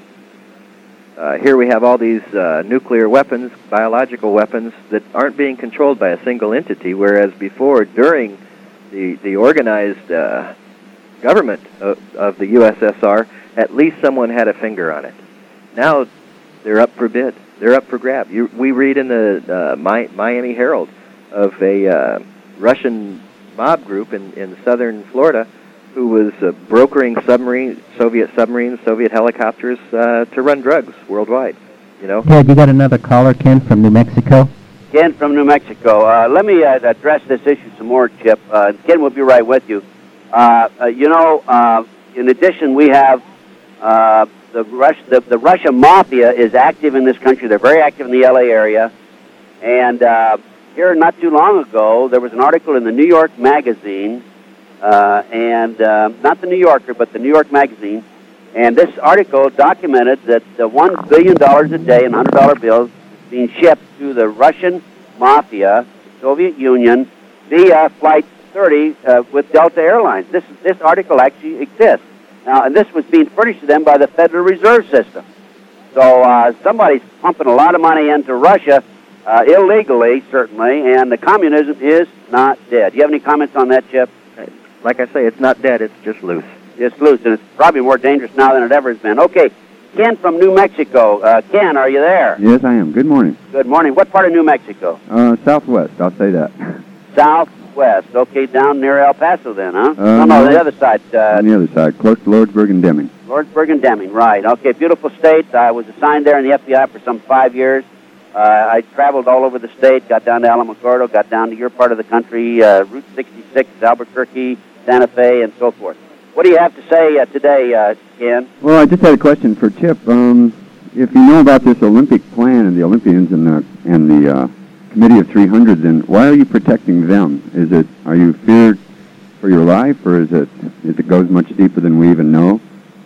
Uh, here we have all these uh, nuclear weapons, biological weapons, that aren't being controlled by a single entity, whereas before, during the, the organized uh, government of, of the U S S R, at least someone had a finger on it. Now they're up for bid. They're up for grab. You, we read in the uh, Mi- Miami Herald of a uh, Russian mob group in, in southern Florida who was uh, brokering submarine, Soviet submarines, Soviet helicopters uh, to run drugs worldwide. You know. Ted, you got another caller, Ken from New Mexico. Ken from New Mexico. Uh, let me uh, address this issue some more, Chip. Uh, Ken will be right with you. Uh, uh, you know, uh, in addition, we have uh, the, Rus- the, the Russia mafia is active in this country. They're very active in the L A area. And uh, here, not too long ago, there was an article in the New York Magazine, uh, and uh, not the New Yorker, but the New York Magazine. And this article documented that uh, one billion dollars a day in one hundred dollar bills being shipped to the Russian mafia, Soviet Union, via Flight thirty uh, with Delta Airlines. This this article actually exists. Now, and this was being furnished to them by the Federal Reserve System. So uh, somebody's pumping a lot of money into Russia, uh, illegally, certainly, and the communism is not dead. Do you have any comments on that, Chip? Like I say, it's not dead, it's just loose. It's loose, and it's probably more dangerous now than it ever has been. Okay, Ken from New Mexico. Uh, Ken, are you there? Yes, I am. Good morning. Good morning. What part of New Mexico? Uh, southwest, I'll say that. Southwest. Okay, down near El Paso then, huh? Uh, no, no, no, the other side. Uh, on the other side, close to Lordsburg and Deming. Lordsburg and Deming, right. Okay, beautiful state. I was assigned there in the F B I for some five years. Uh, I traveled all over the state, got down to Alamogordo, got down to your part of the country, uh, Route sixty-six, Albuquerque, Santa Fe, and so forth. What do you have to say uh, today, uh, Ken? Well, I just had a question for Chip. Um, if you know about this Olympic plan and the Olympians and the and the uh, Committee of three hundred, then why are you protecting them? Is it are you feared for your life, or is it is it goes much deeper than we even know?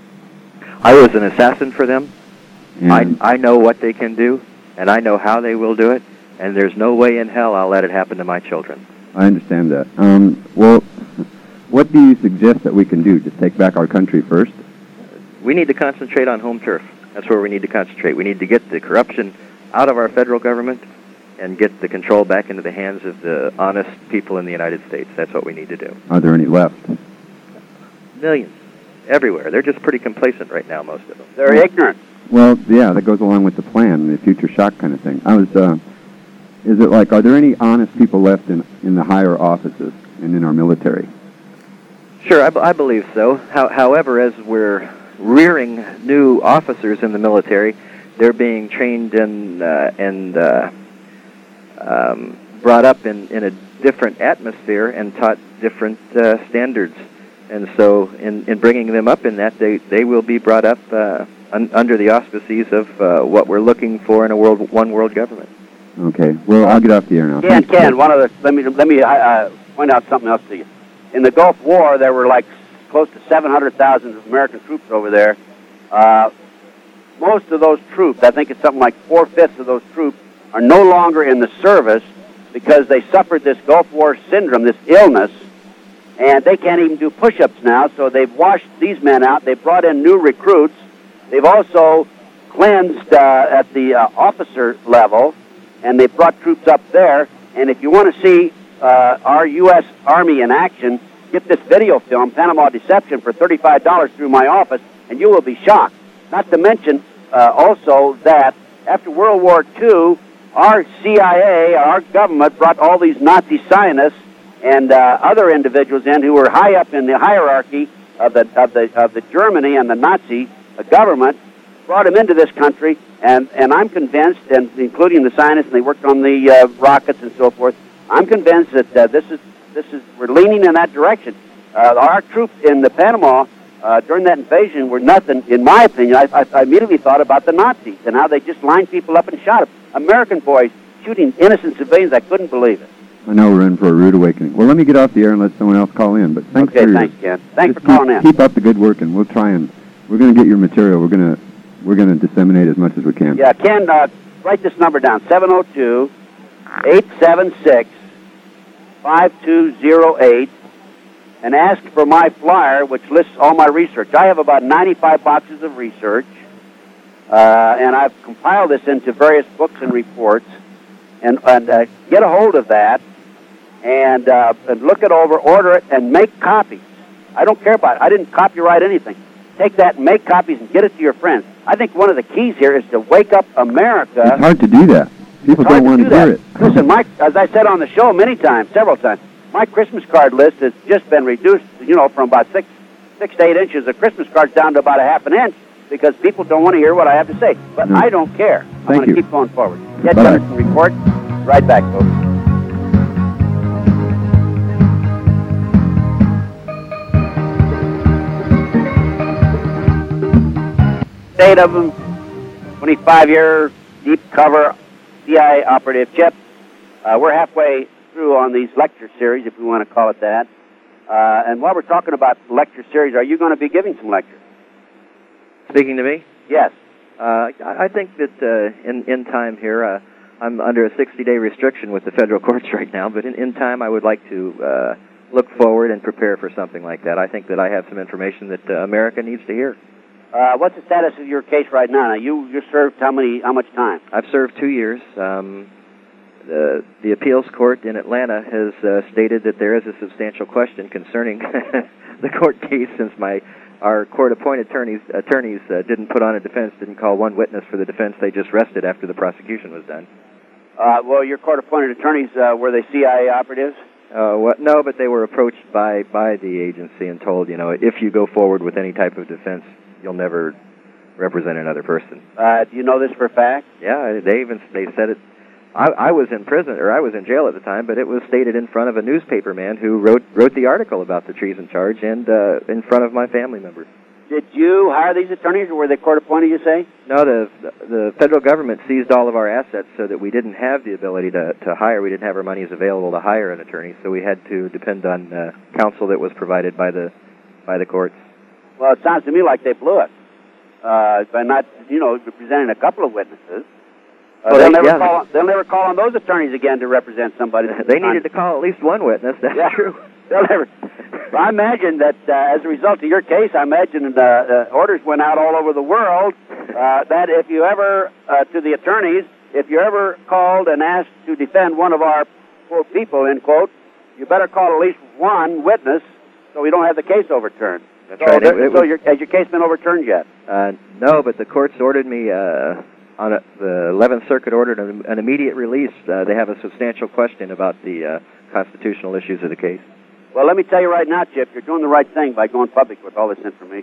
I was an assassin for them. And I I know what they can do, and I know how they will do it, and there's no way in hell I'll let it happen to my children. I understand that. Um, well, what do you suggest that we can do? Just take back our country first? We need to concentrate on home turf. That's where we need to concentrate. We need to get the corruption out of our federal government and get the control back into the hands of the honest people in the United States. That's what we need to do. Are there any left? Millions. Everywhere. They're just pretty complacent right now, most of them. They're ignorant. Well, yeah, that goes along with the plan, the future shock kind of thing. I was, uh, is it like, are there any honest people left in, in the higher offices and in our military? Sure, I, b- I believe so. How, however, as we're rearing new officers in the military. They're being trained in, uh, and uh, um, brought up in, in a different atmosphere and taught different uh, standards. And so in, in bringing them up in that, they, they will be brought up uh, un, under the auspices of uh, what we're looking for in a world one world government. Okay. Well, I'll get off the air now. Ken, Ken, one other, let me, let me uh, point out something else to you. In the Gulf War, there were like close to seven hundred thousand American troops over there. Uh, most of those troops, I think it's something like four-fifths of those troops, are no longer in the service because they suffered this Gulf War syndrome, this illness, and they can't even do push-ups now, so they've washed these men out. They've brought in new recruits. They've also cleansed uh, at the uh, officer level, and they've brought troops up there. And if you want to see uh, our U S Army in action, get this video film, Panama Deception, for thirty-five dollars through my office, and you will be shocked. Not to mention uh, also that after World War Two, our C I A, our government, brought all these Nazi Zionists and uh, other individuals in who were high up in the hierarchy of the of the of the Germany and the Nazi uh, government, brought them into this country, and, and I'm convinced, and including the Zionists, and they worked on the uh, rockets and so forth. I'm convinced that uh, this is this is we're leaning in that direction. Uh, our troops in the Panama uh, during that invasion were nothing, in my opinion. I, I, I immediately thought about the Nazis and how they just lined people up and shot them. American boys shooting innocent civilians. I couldn't believe it. I know we're in for a rude awakening. Well, let me get off the air and let someone else call in. But thanks okay, for your, thanks, Ken. Thanks for keep, calling in. Keep up the good work, and we'll try and we're going to get your material. We're going to we're going to disseminate as much as we can. Yeah, Ken, uh, write this number down: seven zero two, eight seven six, five two zero eight, and ask for my flyer, which lists all my research. I have about ninety-five boxes of research, uh, and I've compiled this into various books and reports. And, and uh, get a hold of that, and, uh, and look it over, order it, and make copies. I don't care about it. I didn't copyright anything. Take that and make copies and get it to your friends. I think one of the keys here is to wake up America. It's hard to do that. People don't want to hear it. Listen, my, as I said on the show many times, several times, my Christmas card list has just been reduced, you know, from about six, six to eight inches of Christmas cards down to about a half an inch because people don't want to hear what I have to say. But no. I don't care. I'm going to keep going forward. Ted Gunderson Report. Right back, folks. State of them, twenty-five-year deep cover C I A operative Chip. Uh, we're halfway through on these lecture series, if we want to call it that. Uh, and while we're talking about lecture series, are you going to be giving some lectures? Speaking to me? Yes. Uh, I think that uh, in, in time here, uh, I'm under a sixty-day restriction with the federal courts right now, but in, in time I would like to uh, look forward and prepare for something like that. I think that I have some information that uh, America needs to hear. Uh, what's the status of your case right now? Now, you, you served how many, how much time? I've served two years. Um, the, the appeals court in Atlanta has uh, stated that there is a substantial question concerning the court case since my our court-appointed attorneys attorneys uh, didn't put on a defense, didn't call one witness for the defense. They just rested after the prosecution was done. Uh, well, your court-appointed attorneys, uh, were they C I A operatives? Uh, what, no, but they were approached by, by the agency and told, you know, if you go forward with any type of defense, you'll never represent another person. Uh, do you know this for a fact? Yeah, they even they said it. I, I was in prison, or I was in jail at the time, but it was stated in front of a newspaper man who wrote wrote the article about the treason charge and uh, in front of my family members. Did you hire these attorneys, or were they court-appointed, you say? No, the the federal government seized all of our assets so that we didn't have the ability to, to hire. We didn't have our monies available to hire an attorney, so we had to depend on uh, counsel that was provided by the by the courts. Well, it sounds to me like they blew it uh, by not, you know, presenting a couple of witnesses. Uh, well, they'll, they, never yeah. call on, they'll never call on those attorneys again to represent somebody. They needed to call at least one witness. That's yeah. true. They'll never. Well, I imagine that uh, as a result of your case, I imagine uh, uh, orders went out all over the world uh, that if you ever, uh, to the attorneys, if you ever called and asked to defend one of our quote people, end quote, you better call at least one witness so we don't have the case overturned. That's so right. There, it, it so was, your, has your case been overturned yet? Uh, no, but the courts ordered me, uh, on a, the eleventh Circuit ordered an, an immediate release. Uh, they have a substantial question about the uh, constitutional issues of the case. Well, let me tell you right now, Chip, you're doing the right thing by going public with all this information.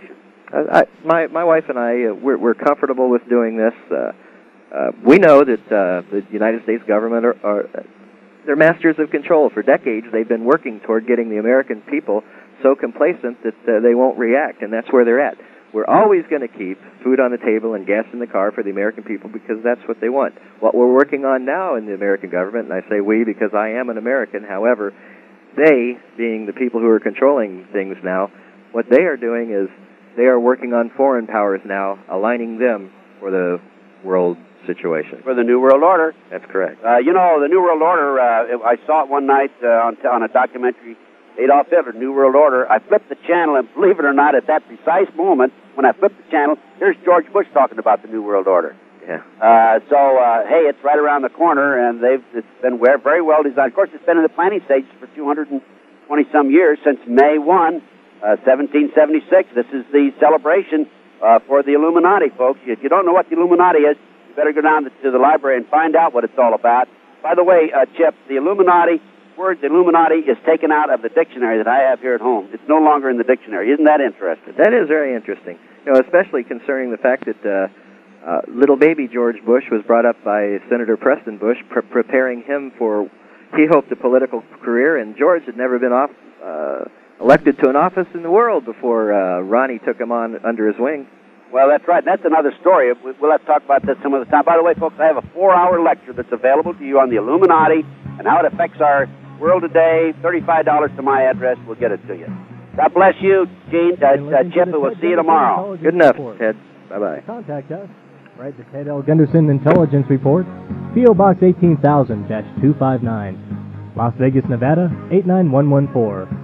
I, my my wife and I, uh, we're, we're comfortable with doing this. Uh, uh, we know that uh, the United States government are, are they're masters of control. For decades, they've been working toward getting the American people so complacent that uh, they won't react, and that's where they're at. We're always going to keep food on the table and gas in the car for the American people because that's what they want. What we're working on now in the American government, and I say we because I am an American, however, they, being the people who are controlling things now, what they are doing is they are working on foreign powers now, aligning them for the world situation. For the New World Order. That's correct. Uh, you know, the New World Order, uh, I saw it one night uh, on, on a documentary, Adolf Hitler, New World Order. I flipped the channel, and believe it or not, at that precise moment, when I flipped the channel, here's George Bush talking about the New World Order. Yeah. Uh, so, uh, hey, it's right around the corner, and they've it's been very well designed. Of course, it's been in the planning stage for two hundred twenty some years, since May first, uh, seventeen seventy-six. This is the celebration uh, for the Illuminati, folks. If you don't know what the Illuminati is, you better go down to the library and find out what it's all about. By the way, uh, Chip, the Illuminati, word Illuminati is taken out of the dictionary that I have here at home. It's no longer in the dictionary. Isn't that interesting? That is very interesting. You know, especially concerning the fact that uh, uh, little baby George Bush was brought up by Senator Preston Bush, pre- preparing him for, he hoped, a political career, and George had never been off, uh, elected to an office in the world before uh, Ronnie took him on under his wing. Well, that's right. That's another story. We'll have to talk about that some other time. By the way, folks, I have a four-hour lecture that's available to you on the Illuminati and how it affects our world today. thirty-five dollars to my address. We'll get it to you. God bless you, Gene, uh, uh, Chip, and we'll see you tomorrow. Good enough, Ted. Bye-bye. Contact us. Write the Ted L. Gunderson Intelligence Report, P O Box eighteen thousand two five nine, Las Vegas, Nevada, eight nine one one four.